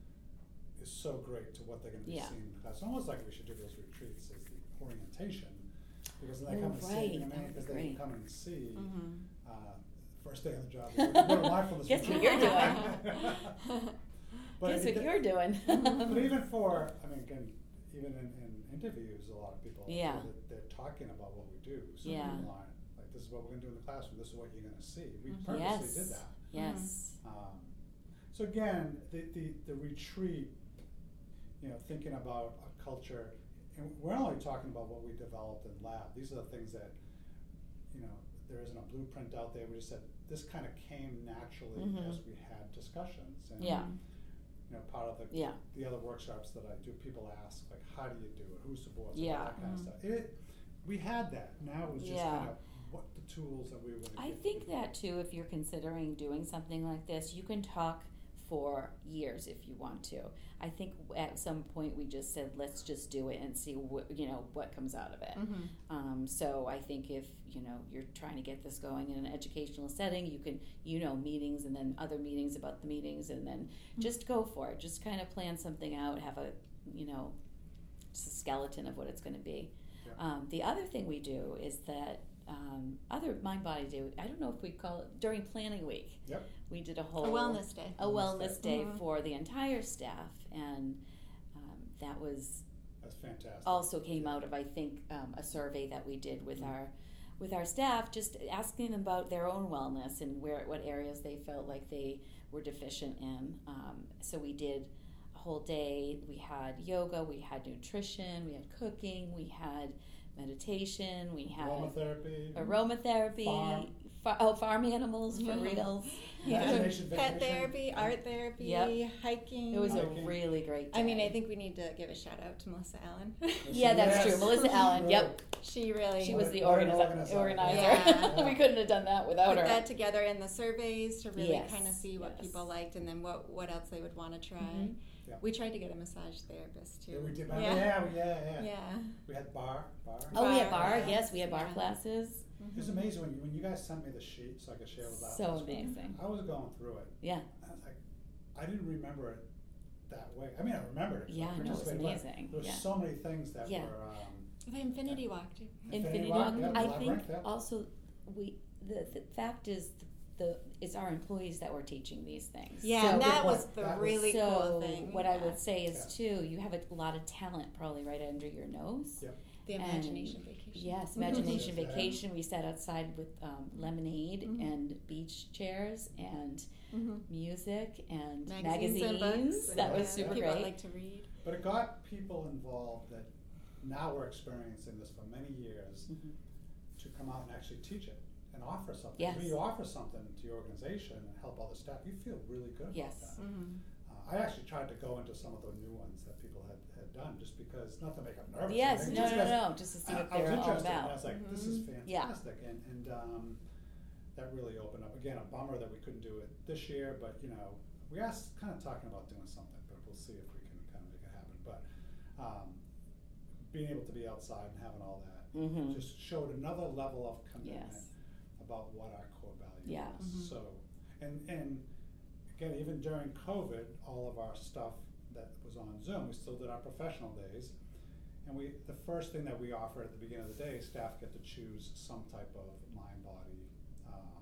is so great to what they're going to be Yeah. seeing in the class. It's almost like we should do those retreats as the orientation, because then they Oh, come and see, right. you know what I That mean? would Because be they can great. come and see. Mhm. Uh, first day on the job, what what a mindfulness Guess what retreat. you're doing. But Guess it- what you're doing. but even for, I mean, again, even in, in interviews, a lot of people, Yeah. they're, they're talking about what we do. Some Yeah. people aren't. Like, this is what we're going to do in the classroom. This is what you're going to see. We Mhm. purposely Yes. did that. Yes. Um, so again, the, the, the retreat, you know, thinking about a culture, and we're only talking about what we developed in lab. These are the things that, you know, there isn't a blueprint out there. We just said this kind of came naturally Mhm. as we had discussions. And, Yeah. you know, part of the Yeah. the other workshops that I do, people ask like, how do you do it? Who supports it? Yeah. All that kind Mhm. of stuff. It, we had that. Now it was just Yeah. kind of what the tools that we were. I think that too, if you're considering doing something like this, you can talk for years if you want to. I think at some point we just said, let's just do it and see what, you know, what comes out of it. Mhm. Um, so I think if, you know, you're trying to get this going in an educational setting, you can, you know, meetings and then other meetings about the meetings, and then just go for it. Just kind of plan something out, have a, you know, just a skeleton of what it's going to be. Yeah. Um, the other thing we do is that um, other Mind Body Day, I don't know if we call it, during planning week, Yep. we did a whole A wellness day. a Wellness wellness day. day Mhm. for the entire staff, and um, that was That's fantastic. also came out of, I think, um, a survey that we did with Mhm. our with our staff, just asking them about their own wellness and where what areas they felt like they were deficient in. Um, so we did a whole day. We had yoga, we had nutrition, we had cooking, we had meditation, we had Aromatherapy. aromatherapy, Farm. Fa- oh, farm animals for reals. Yeah. Imagination Pet vacation. therapy, art therapy, Yep. hiking. It was a Hiking. really great day. I mean, I think we need to give a shout out to Melissa Allen. Yeah, that's Yes. true. Melissa Allen, yep. She really She was the What an organizer. organizer. organizer. Yeah. We couldn't have done that without put her. that together in the surveys to really Yes, kind of see what yes. people liked and then what, what else they would want to try. Mhm. Yeah. We tried to get a massage therapist too. Yeah, we did. Yeah. Yeah, yeah, yeah. yeah. Yeah. We had bar, bar. Oh, we had Bar, bar. yeah. Yes, we had bar Yeah. classes. It was amazing when you, when you guys sent me the sheet so I could share with that. So amazing. I was going through it. Yeah. I was like, I didn't remember it that way. I mean, I remembered it. 'cause I Yeah, no, it was participated, but amazing. There were Yeah. so many things that Yeah. were. Um, The Infinity Walk too. Infinity Walk, Walk. yeah, I Labyrinth, think yeah. also we the, the fact is the it's our employees that were teaching these things. Yeah, So- and that Good was point. the That was- really so cool thing. what yeah. I would say is too, you have a lot of talent probably right under your nose. Yep. The and- imagination vacation. Yes, Mhm. imagination Yeah. vacation. We sat outside with um, lemonade Mhm. and beach chairs and Mm-hmm. music and Magazines, and magazines. books. That Yeah. was super People great. like to read. But it got people involved that now we're experiencing this for many years Mhm. to come out and actually teach it and offer something. Yes. When you offer something to your organization and help other staff, you feel really good Yes. about that. Mm-hmm. Uh, I actually tried to go into some of the new ones that people had, had done just because, not to make them nervous. or Yes, anything, no, just no, because no, just to see I, what I was they're all interested, and I about. was like, this is Mhm. Yeah. fantastic, and, and um, that really opened up. Again, a bummer that we couldn't do it this year, but you know, we asked, kind of talking about doing something, but we'll see if we can kind of make it happen. But um, being able to be outside and having all that Mhm. just showed another level of commitment Yes. about what our core value Yeah. is. Mhm. So, and and again, even during COVID, all of our stuff that was on Zoom, we still did our professional days. And we, the first thing that we offer at the beginning of the day, staff get to choose some type of mind body, um,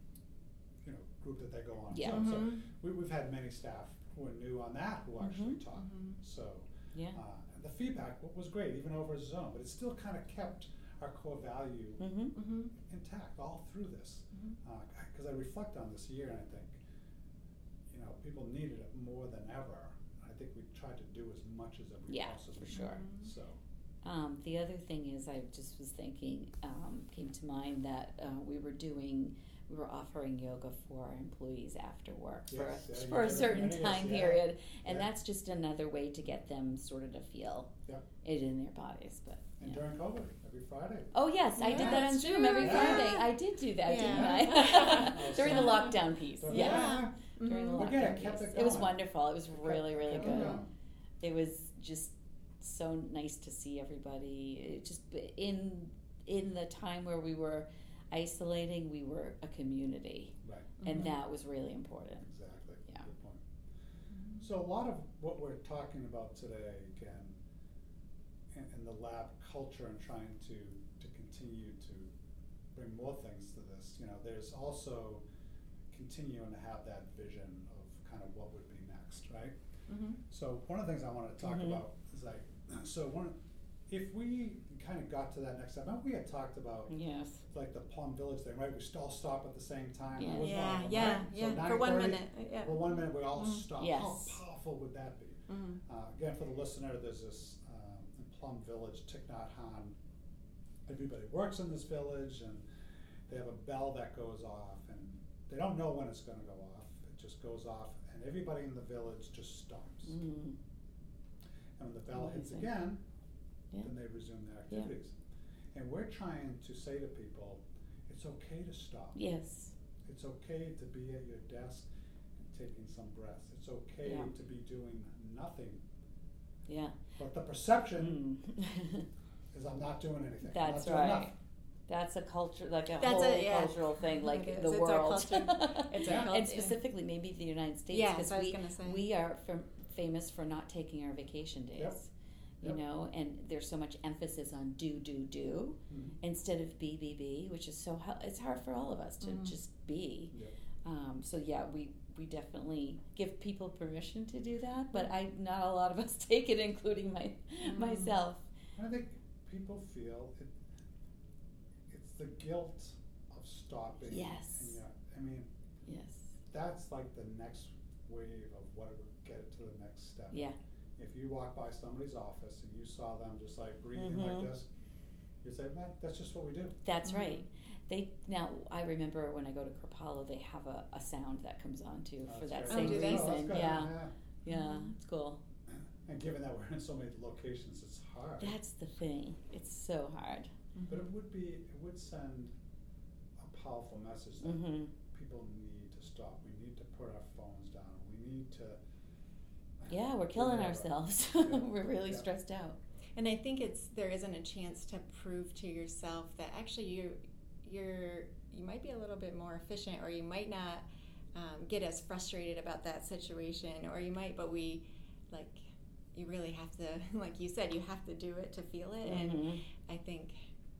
you know, group that they go on. Yeah. Zoom. So Mhm. we, we've had many staff who are new on that who actually Mhm. talk. Mhm. So Yeah. uh, the feedback wa- was great, even over Zoom, but it still kind of kept our core value Mhm. Mm-hmm. intact all through this. Because I reflect on this year and I think, you know, people needed it more than ever. I think we tried to do as much as we Yeah, possibly for could. sure. So, Um, the other thing is, I just was thinking, um, came to mind that uh, we were doing, we were offering yoga for our employees after work for, Yes, a, yeah, you for a did it certain many years, time yeah. period, and Yeah. that's just another way to get them sort of to feel Yep. it in their bodies. But and yeah. during COVID, every Friday. Oh yes, I did Yeah, that on that's Zoom every true. Friday. Yeah. I did do that, Yeah. didn't I? Oh, During the so- lockdown piece. So- Yes. Yeah. During the Mhm. lockdown Again, it piece. kept it It was going. wonderful. It was It kept- really, really kept it good. going. It was just so nice to see everybody. It just in in the time where we were isolating, we were a community, Right. and Mhm. that was really important. Exactly. Yeah. Good point. So a lot of what we're talking about today, again, in, in the lab culture and trying to, to continue to bring more things to this, you know, there's also continuing to have that vision of kind of what would be next, right? Mm-hmm. So one of the things I wanted to talk Mhm. about is like, so one, if we kind of got to that next step, remember we had talked about Yes. like the Plum Village thing, right? We still all stop at the same time. Yeah. That was one Yeah, of them, yeah, right? So yeah. For one nine thirty, minute. uh, Yeah. For one minute, we all Mhm. stop. Yes. How powerful would that be? Mm-hmm. Uh, again, for the listener, there's this um, in Plum Village, Thich Nhat Hanh. Everybody works in this village, and they have a bell that goes off, and they don't know when it's going to go off. It just goes off, and everybody in the village just stops. Mm. And when the bell hits Amazing. again, Yeah. then they resume their Yeah. activities. And we're trying to say to people, it's okay to stop. Yes. It's okay to be at your desk and taking some breaths. It's okay Yeah. to be doing nothing. Yeah. But the perception Mm. is I'm not doing anything. That's I'm not doing right. enough. That's a culture, like a That's whole a- yeah. cultural thing, like It is. the It's our world. culture. It's our And culture. specifically, maybe the United States, Yeah, because that's what I was we gonna say. we are fam- famous for not taking our vacation days. Yep. You Yep. know, and there's so much emphasis on do do do Mhm. instead of be be be, which is so hel- it's hard for all of us to Mhm. just be. Yep. Um, so yeah, we we definitely give people permission to do that, but I not a lot of us take it, including my Mhm. myself. I think people feel it, it's the guilt of stopping. Yes. And, yeah, I mean, Yes. that's like the next wave of what would get it to the next step. Yeah. If you walk by somebody's office and you saw them just like breathing Mhm. like this, you say, man, that's just what we do. That's Mhm. right. They now I remember when I go to Kripalu, they have a, a sound that comes on too for That's that great. same Oh, do they? Oh, that's reason. good. Yeah. Yeah, it's cool. And given that we're in so many locations, it's hard. That's the thing. It's so hard. But it would be, it would send a powerful message that Mm-hmm. people need to stop. We need to put our phones down. We need to. Yeah, we're killing Whatever. ourselves. Yeah. We're really Yeah. stressed out. And I think it's there isn't a chance to prove to yourself that actually you you're you might be a little bit more efficient, or you might not um, get as frustrated about that situation, or you might, but we like you really have to, like you said, you have to do it to feel it. And Mhm. I think,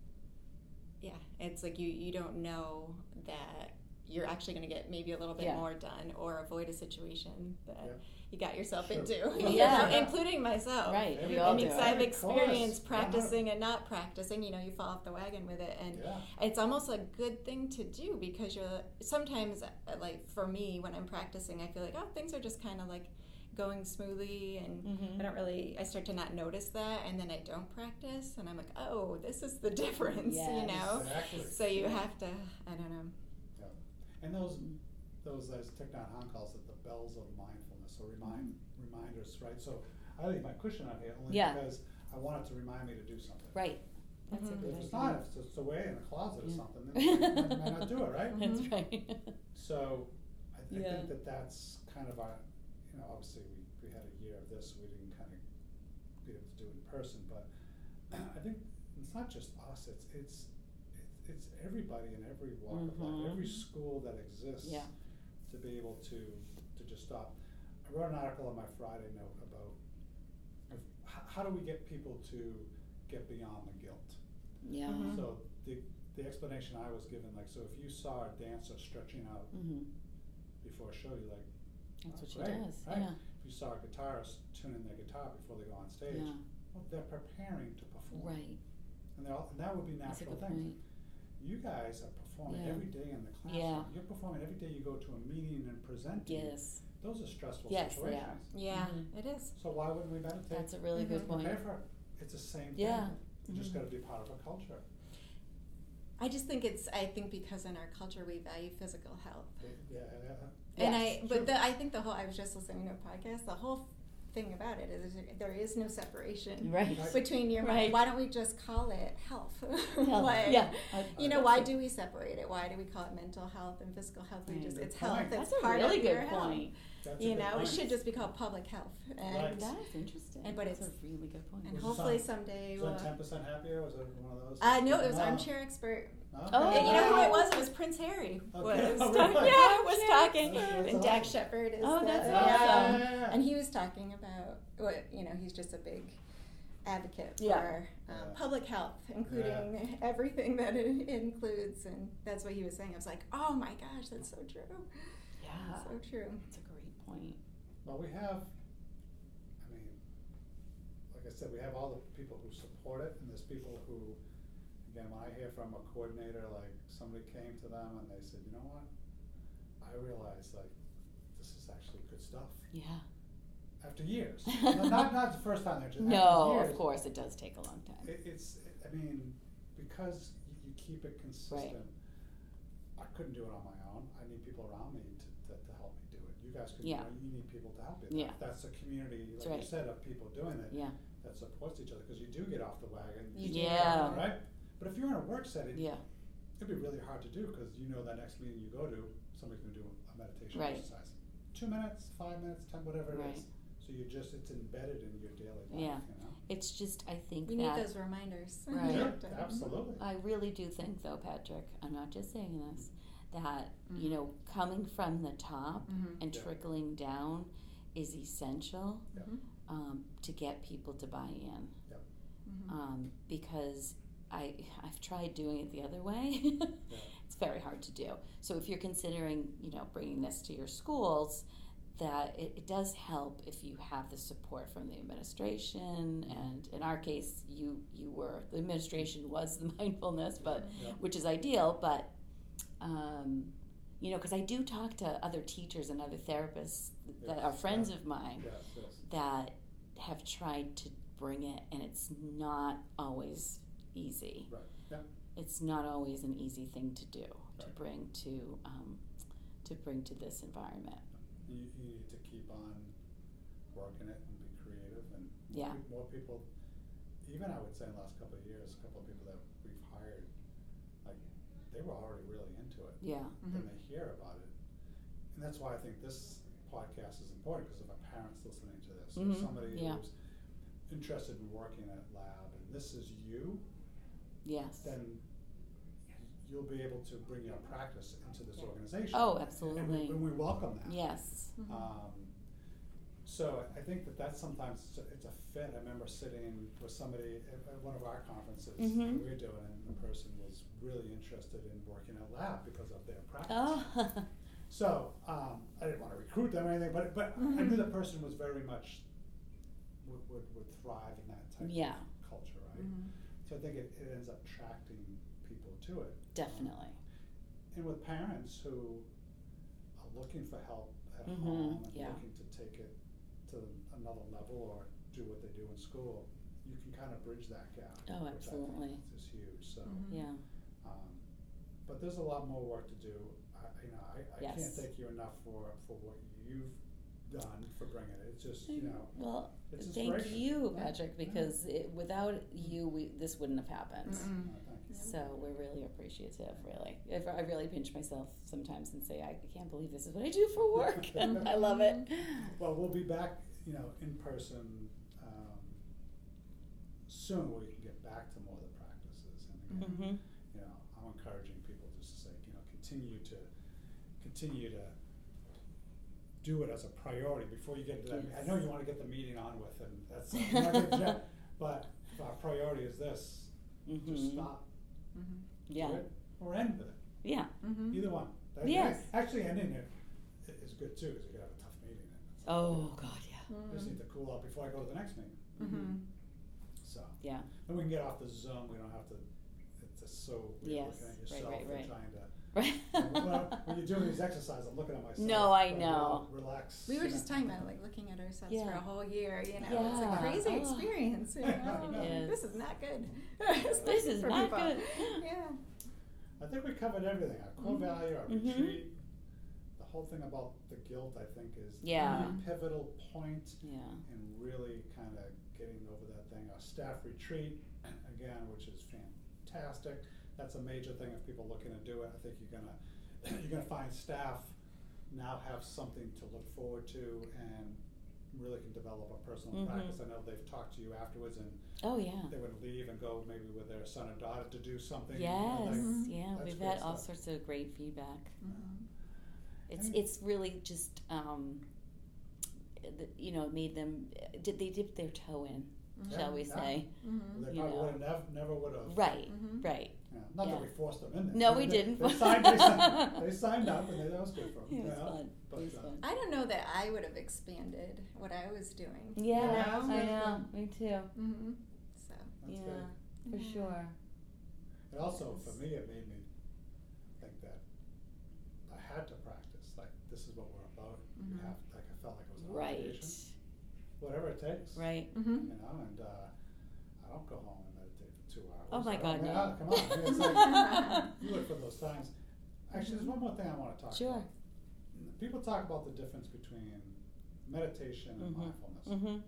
yeah, it's like you you don't know that you're actually going to get maybe a little bit Yeah. more done, or avoid a situation that Yeah. you got yourself Sure. into, Yeah. you know, including myself. Right, Every- we all I do. mean, it. 'cause I've Of course. experienced Yeah. practicing and not practicing. You know, you fall off the wagon with it, and Yeah. it's almost a good thing to do, because you're sometimes, uh, like for me, when I'm practicing, I feel like, oh, things are just kind of like going smoothly, and Mhm. I don't really. I start to not notice that, and then I don't practice, and I'm like, oh, this is the difference, you Yes. know. Exactly. So you Yeah. have to. I don't know. Yeah. And those, those, as Thich Nhat Hanh calls it, the bells of mindfulness, or remind, reminders, right? So I leave my cushion out here only Yeah. because I want it to remind me to do something. Right. That's Mhm. a If good it's idea. not, if it's, it's away in a closet or Yeah. something, then I might not do it, right? That's Mhm. right. So I, I Yeah. think that that's kind of our, you know, obviously we, we had a year of this, we didn't kind of be able to do it in person, but I think it's not just us, it's, it's, it's, it's everybody in every walk of life, Mhm. every school that exists. Yeah. To be able to, to just stop. I wrote an article on my Friday note about if, how, how do we get people to get beyond the guilt? Yeah. Mhm. So the, the explanation I was given, like, so if you saw a dancer stretching out Mm-hmm. before a show, you're like, That's what she Right, does. right. Yeah. if you saw a guitarist tuning their guitar before they go on stage, Yeah. well, they're preparing to perform. Right. And, they're all, and that would be That's a natural good things. point. You guys are performing Yeah. every day in the classroom. Yeah. You're performing every day you go to a meeting and presenting. Yes. Those are stressful Yes, they situations. are. Yeah, Mhm. it is. So why wouldn't we meditate? That's a really good Mhm. point. Prepare for it. It's the same thing. Yeah. You just Mhm. got to be part of a culture. I just think it's. I think because in our culture we value physical health. Yeah, yeah, yeah. And Yes. I, but the, I think the whole, I was just listening to a podcast, the whole thing about it is there is no separation Right. Right. between your Right. mind. Why don't we just call it health? Yeah. Like, Yeah. I- you know, why do we separate it? Why do we call it mental health and physical health? We Right. just, Good it's point. health. It's That's a part really of your good health. point. That's a You good know, it point. should just be called public health. And, Right. That is interesting. And- but That's it's- a really good point. and Was it hopefully some- someday Was we'll. that ten percent happier? Was it one of those? Uh, no, it was No. Armchair Expert. Okay. Oh, And you know who wow. it was? It was Prince Harry. Okay. Was Oh, talking, really? yeah, was Armchair talking, Expert. and Dak Shepard is. Oh, the, that's yeah. awesome. Yeah, yeah, yeah. And he was talking about what you know. He's just a big advocate Yeah. for um, Yeah. public health, including everything that it includes, and that's what he was saying. I was like, oh my gosh, that's so true. Yeah. So true. That's a great point. Well, we have, I mean, like I said, we have all the people who support it, and there's people who, again, when I hear from a coordinator, like somebody came to them and they said, you know what, I realize like this is actually good stuff. Yeah. After years, No, not not the first time they're just No, after years, of course it does take a long time. It, it's, I mean, because you, you keep it consistent. I couldn't do it on my own. I need people around me to, to, to help me do it. You guys could, Yeah. you know, you need people to help you. Yeah. That's a community, That's like right. you said, of people doing it Yeah. that supports each other, because you do get off the wagon. You do. Yeah. Right? But if you're in a work setting, Yeah. it'd be really hard to do, because you know that next meeting you go to, somebody's gonna do a meditation Right. exercise. Two minutes, five minutes, ten, whatever it Right. is. So you just, it's embedded in your daily life, Yeah. you know? It's just I think We need that those reminders. Right. Yeah, To- absolutely. I really do think though, Patrick, I'm not just saying this, that, you Mhm. know, coming from the top Mhm. and Yeah. trickling down is essential Yeah. Mhm. um, to get people to buy in. Mhm. Um, because I, I've tried doing it the other way. Yeah. It's very hard to do. So if you're considering, you know, bringing this to your schools, that it, it does help if you have the support from the administration, and in our case, you you were the administration was the mindfulness, but Yeah. which is ideal, but. Um, You know, because I do talk to other teachers and other therapists that Yes, are friends yeah. of mine Yes, yes. that have tried to bring it, and it's not always easy. Right. Yeah. It's not always an easy thing to do to Right. bring to um, to bring to this environment. You, you need to keep on working it and be creative, and Yeah. pe- more people. Even I would say in the last couple of years, a couple of people that we've hired, like they were already really into it. Yeah. Then they hear about it, and that's why I think this podcast is important, because if a parent's listening to this, Mhm. or somebody Yeah. who's interested in working at lab, and this is you, Yes. then you'll be able to bring your practice into this organization. Oh, And we, absolutely. and we welcome that. Yes. Mhm. Um, so I think that that's sometimes it's a, it's a fit. I remember sitting with somebody at, at one of our conferences Mhm. that we were doing, and the person was really interested in working at lab because of their practice. Oh. So um, I didn't want to recruit them or anything, but but I Mhm. knew the person was very much would, would, would thrive in that type Yeah. of culture, right? Mhm. So I think it, it ends up attracting people to it. Definitely. And with parents who are looking for help at Mhm, home and yeah. looking to take it to another level or do what they do in school, you can kind of bridge that gap. Oh, which I absolutely. think is huge. So, Mhm. Yeah. um, but there's a lot more work to do. I, you know, I, I can't Yes. thank you enough for, for what you've done for bringing it. It's just, you know, Well, it's thank inspiration. you, Yeah, Patrick, yeah. because it, without you, we this wouldn't have happened. Mm-mm. Uh, thank you. So we're really appreciative, really. If I really pinch myself sometimes and say, I can't believe this is what I do for work. And I love it. Well, we'll be back, you know, in person um, soon, where we can get back to more of the practices. And again, Mm-hmm. you know, I'm encouraging people just to say, you know, continue to continue to do it as a priority before you get into that. Yes. I know you want to get the meeting on with, and that's I'm not gonna do that, but if our priority is this, Mm-hmm. just stop, Mhm. Yeah. do it, or end with it. Yeah. Mhm. Either one. That- Yes. Actually, ending it i- is good too, because you could have a tough meeting. And it's like, Oh, God, yeah. I just need to cool out before I go to the next meeting. Mhm. So Yeah. then we can get off the Zoom. We don't have to. It's just so weird Yes. looking at Right, yourself right, and right. trying to. Right. And when, when you're doing these exercises, I'm looking at myself. No, I like, know. rel- Relax. We were you just know. talking about like looking at ourselves for Yeah. a whole year, you know. It's Yeah. a crazy Oh. experience, you know. It is. This is not good. This is for not people. good. Yeah. I think we covered everything. Our core Mhm. value, our Mhm. retreat, the whole thing about the guilt. I think is Yeah. a pivotal point Yeah. in really kind of getting over that thing. Our staff retreat, again, which is fantastic. That's a major thing if people are looking to do it. I think you're gonna you're gonna find staff now have something to look forward to and really can develop a personal Mhm. practice. I know they've talked to you afterwards, and Oh, yeah. they would leave and go maybe with their son or daughter to do something. Yes. Like, Mhm. Yeah. that's We've great had all stuff. sorts of great feedback. Mhm. It's And- it's really just um, the- you know, it made them did they dip their toe in, Mhm. shall we Yeah. say? Mhm. They You probably know. would have never, never would have. Right. Mhm. Right. Yeah. Not Yeah. that we forced them in there. No, we They- didn't. They signed, they signed, they signed up, and they, that was good for them. It was yeah. fun. But, It was uh, fun. I don't know that I would have expanded what I was doing. Yeah, Yeah, I know. Me too. Mm-hmm. So. That's yeah, good. for Yeah. sure. And also, for me, it made me think that I had to practice. Like, this is what we're about. You Mhm. have, like, I felt like it was an Right. obligation. Whatever it takes. Right. Mm-hmm. You know, and uh, I don't go home and meditate for two hours. Oh my I God, don't- no. Come on. I mean, it's like, you look for those times. Actually, there's one more thing I want to talk Sure. about. People talk about the difference between meditation and Mhm. mindfulness. Mm-hmm.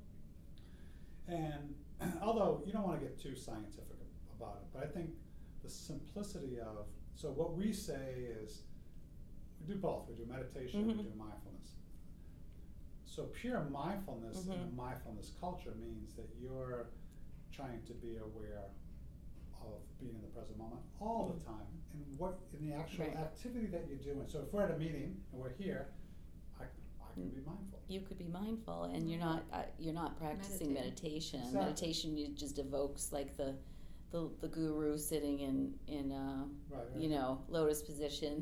And although you don't want to get too scientific about it, but I think the simplicity of, so what we say is, we do both. We do meditation, Mhm. we do mindfulness. So pure mindfulness in a Mhm. mindfulness culture means that you're trying to be aware of being in the present moment all the time, and what in the actual Right. activity that you're doing. So if we're at a meeting and we're here, I, I can be mindful. You could be mindful, and you're not uh, you're not practicing Meditating. meditation. Exactly. Meditation you just evokes like the the the guru sitting in in uh, Right, right. you know, lotus position.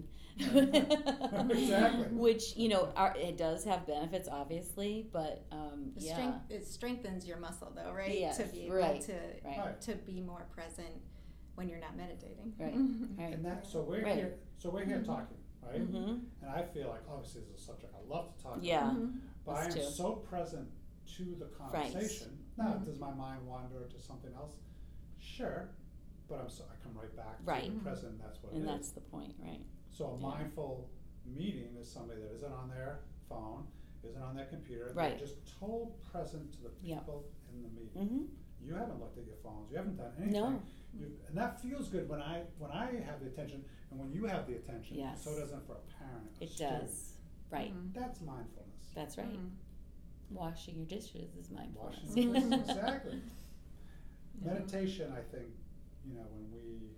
Exactly. Which, you know, are, it does have benefits, obviously, but um, The yeah. strength, it strengthens your muscle, though, right? Yes, to be able right, to right. Right. to be more present when you're not meditating. Right, right. And that, so we're Right. here, so we're here Mhm. talking, right? Mm-hmm. And I feel like, obviously, this is a subject I love to talk Yeah. about, Mhm. but I us am too. so present to the conversation. Now, Mhm. does my mind wander to something else? Sure, but I'm so, I come right back to Right. the present, and that's what it And is. that's the point, right? So a Yeah. mindful meeting is somebody that isn't on their phone, isn't on their computer. Right. They're just total present to the Yeah. people in the meeting. Mm-hmm. You haven't looked at your phones. You haven't done anything. No. You, and that feels good when I when I have the attention and when you have the attention. Yes. So does it for a parent. Or It student. does. Right. Mhm. That's mindfulness. That's right. Mhm. Washing your dishes is mindfulness. Washing the dishes, exactly. Yeah. Meditation, I think, you know, when we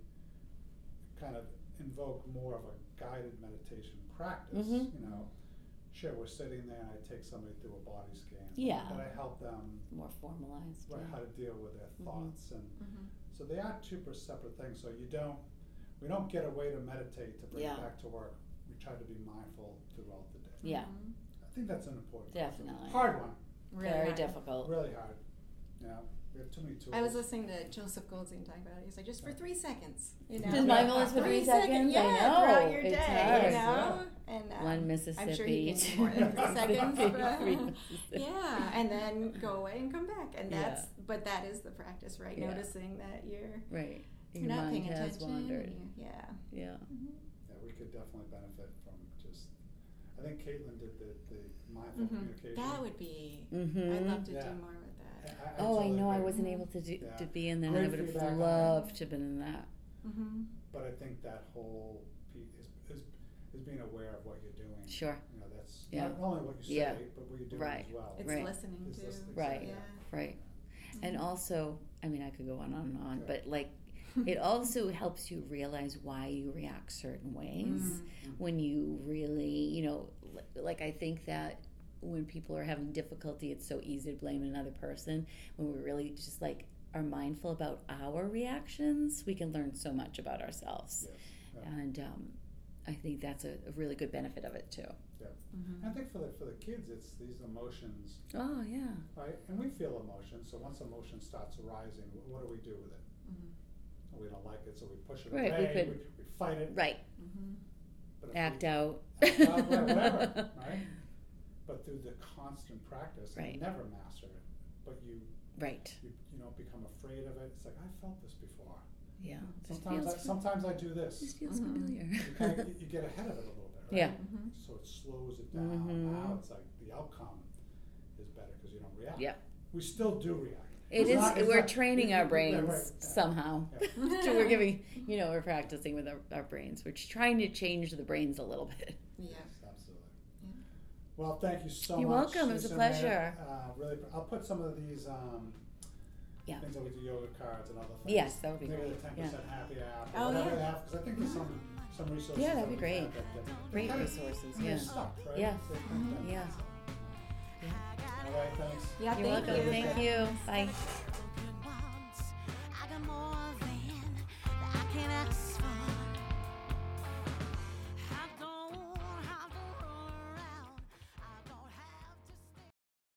kind of invoke more of a guided meditation practice, Mhm. you know, sure, we're sitting there and I take somebody through a body scan. Yeah. But I help them More formalized. right, yeah. how to deal with their Mhm. thoughts. And Mhm. so they are two per separate things. So you don't, we don't get away to meditate to bring Yeah. it back to work. We try to be mindful throughout the day. Yeah. Mhm. I think that's an important concept. Definitely. Hard one, Really Very hard. difficult. really hard. Yeah, we have too many tools. I was listening to Joseph Goldstein talk about it. He's like, just for three seconds, you know. Just mindfulness for three seconds? I Yeah, know. throughout your It's day, hard. you know. And um, One Mississippi. I'm sure he can do more than three seconds. Three But, Mississippi. yeah, and then go away and come back, and Yeah. that's. But that is the practice, right? Yeah. Noticing that you're Right. you're Your not mind paying has attention. wandered. you- yeah. Yeah. Mhm. Yeah, we could definitely benefit from just, I think Caitlin did the, the mindful Mhm. communication. That would be. Mm-hmm. I'd love to Yeah. do more with that. I- I Oh, I totally know. I agree. wasn't able to do Yeah. to be in that. Great I would have feedback on it. loved to have been in that. Mm-hmm. But I think that whole piece is, is, is being aware of what you're doing. Sure. You know, that's Yeah. not only what you say, Yeah. but what you're doing Right. as well. It's Right. listening It's too. listening, Right. Yeah. Right. And also, I mean, I could go on and on, Yeah. but like, it also helps you realize why you react certain ways Mm. when you really, you know, li- like I think that when people are having difficulty, it's so easy to blame another person. When we really just like are mindful about our reactions, we can learn so much about ourselves. Yes. Yeah. And um, I think that's a, a really good benefit of it too. Mm-hmm. I think for the for the kids, it's these emotions, Oh yeah. right? And we feel emotion. So once emotion starts arising, wh- what do we do with it? Mm-hmm. We don't like it, so we push it Right, we away. could- we, we fight it. Right. Mm-hmm. But if Act we, out. Act out, yeah, whatever, right? But through the constant practice, Right. you never master it. But you, Right. you, you know, become afraid of it. It's like I felt this before. Yeah. This Sometimes, I, feels, sometimes I do this this. feels Mhm. familiar. You kind of you get ahead of it a little bit, right? Yeah. Mm-hmm. So it slows it down. Mhm. Now it's like the outcome is better because you don't react. Yeah. We still do react. It It's is. not- it's We're not- training it- our it- brains yeah, right, yeah. somehow. Yeah. So we're giving, you know, we're practicing with our, our brains. We're trying to change the brains a little bit. Yeah. Absolutely. Yeah. Well, thank you so You're much. welcome. It was a Susanna. pleasure. Uh, really, I'll put some of these um, Yeah. things that we do, yoga cards and other things. Yes, that would be Maybe great. the ten Yeah. percent happy app or Oh, whatever yeah. they have, because I think there's some some resources. Yeah, that'd that be we have great. that- that- Great that- resources. they're Yeah. stuck, right? Yeah. They come down. Yeah. All right, thanks. Yeah. You're thank welcome. you. Thank you. Bye.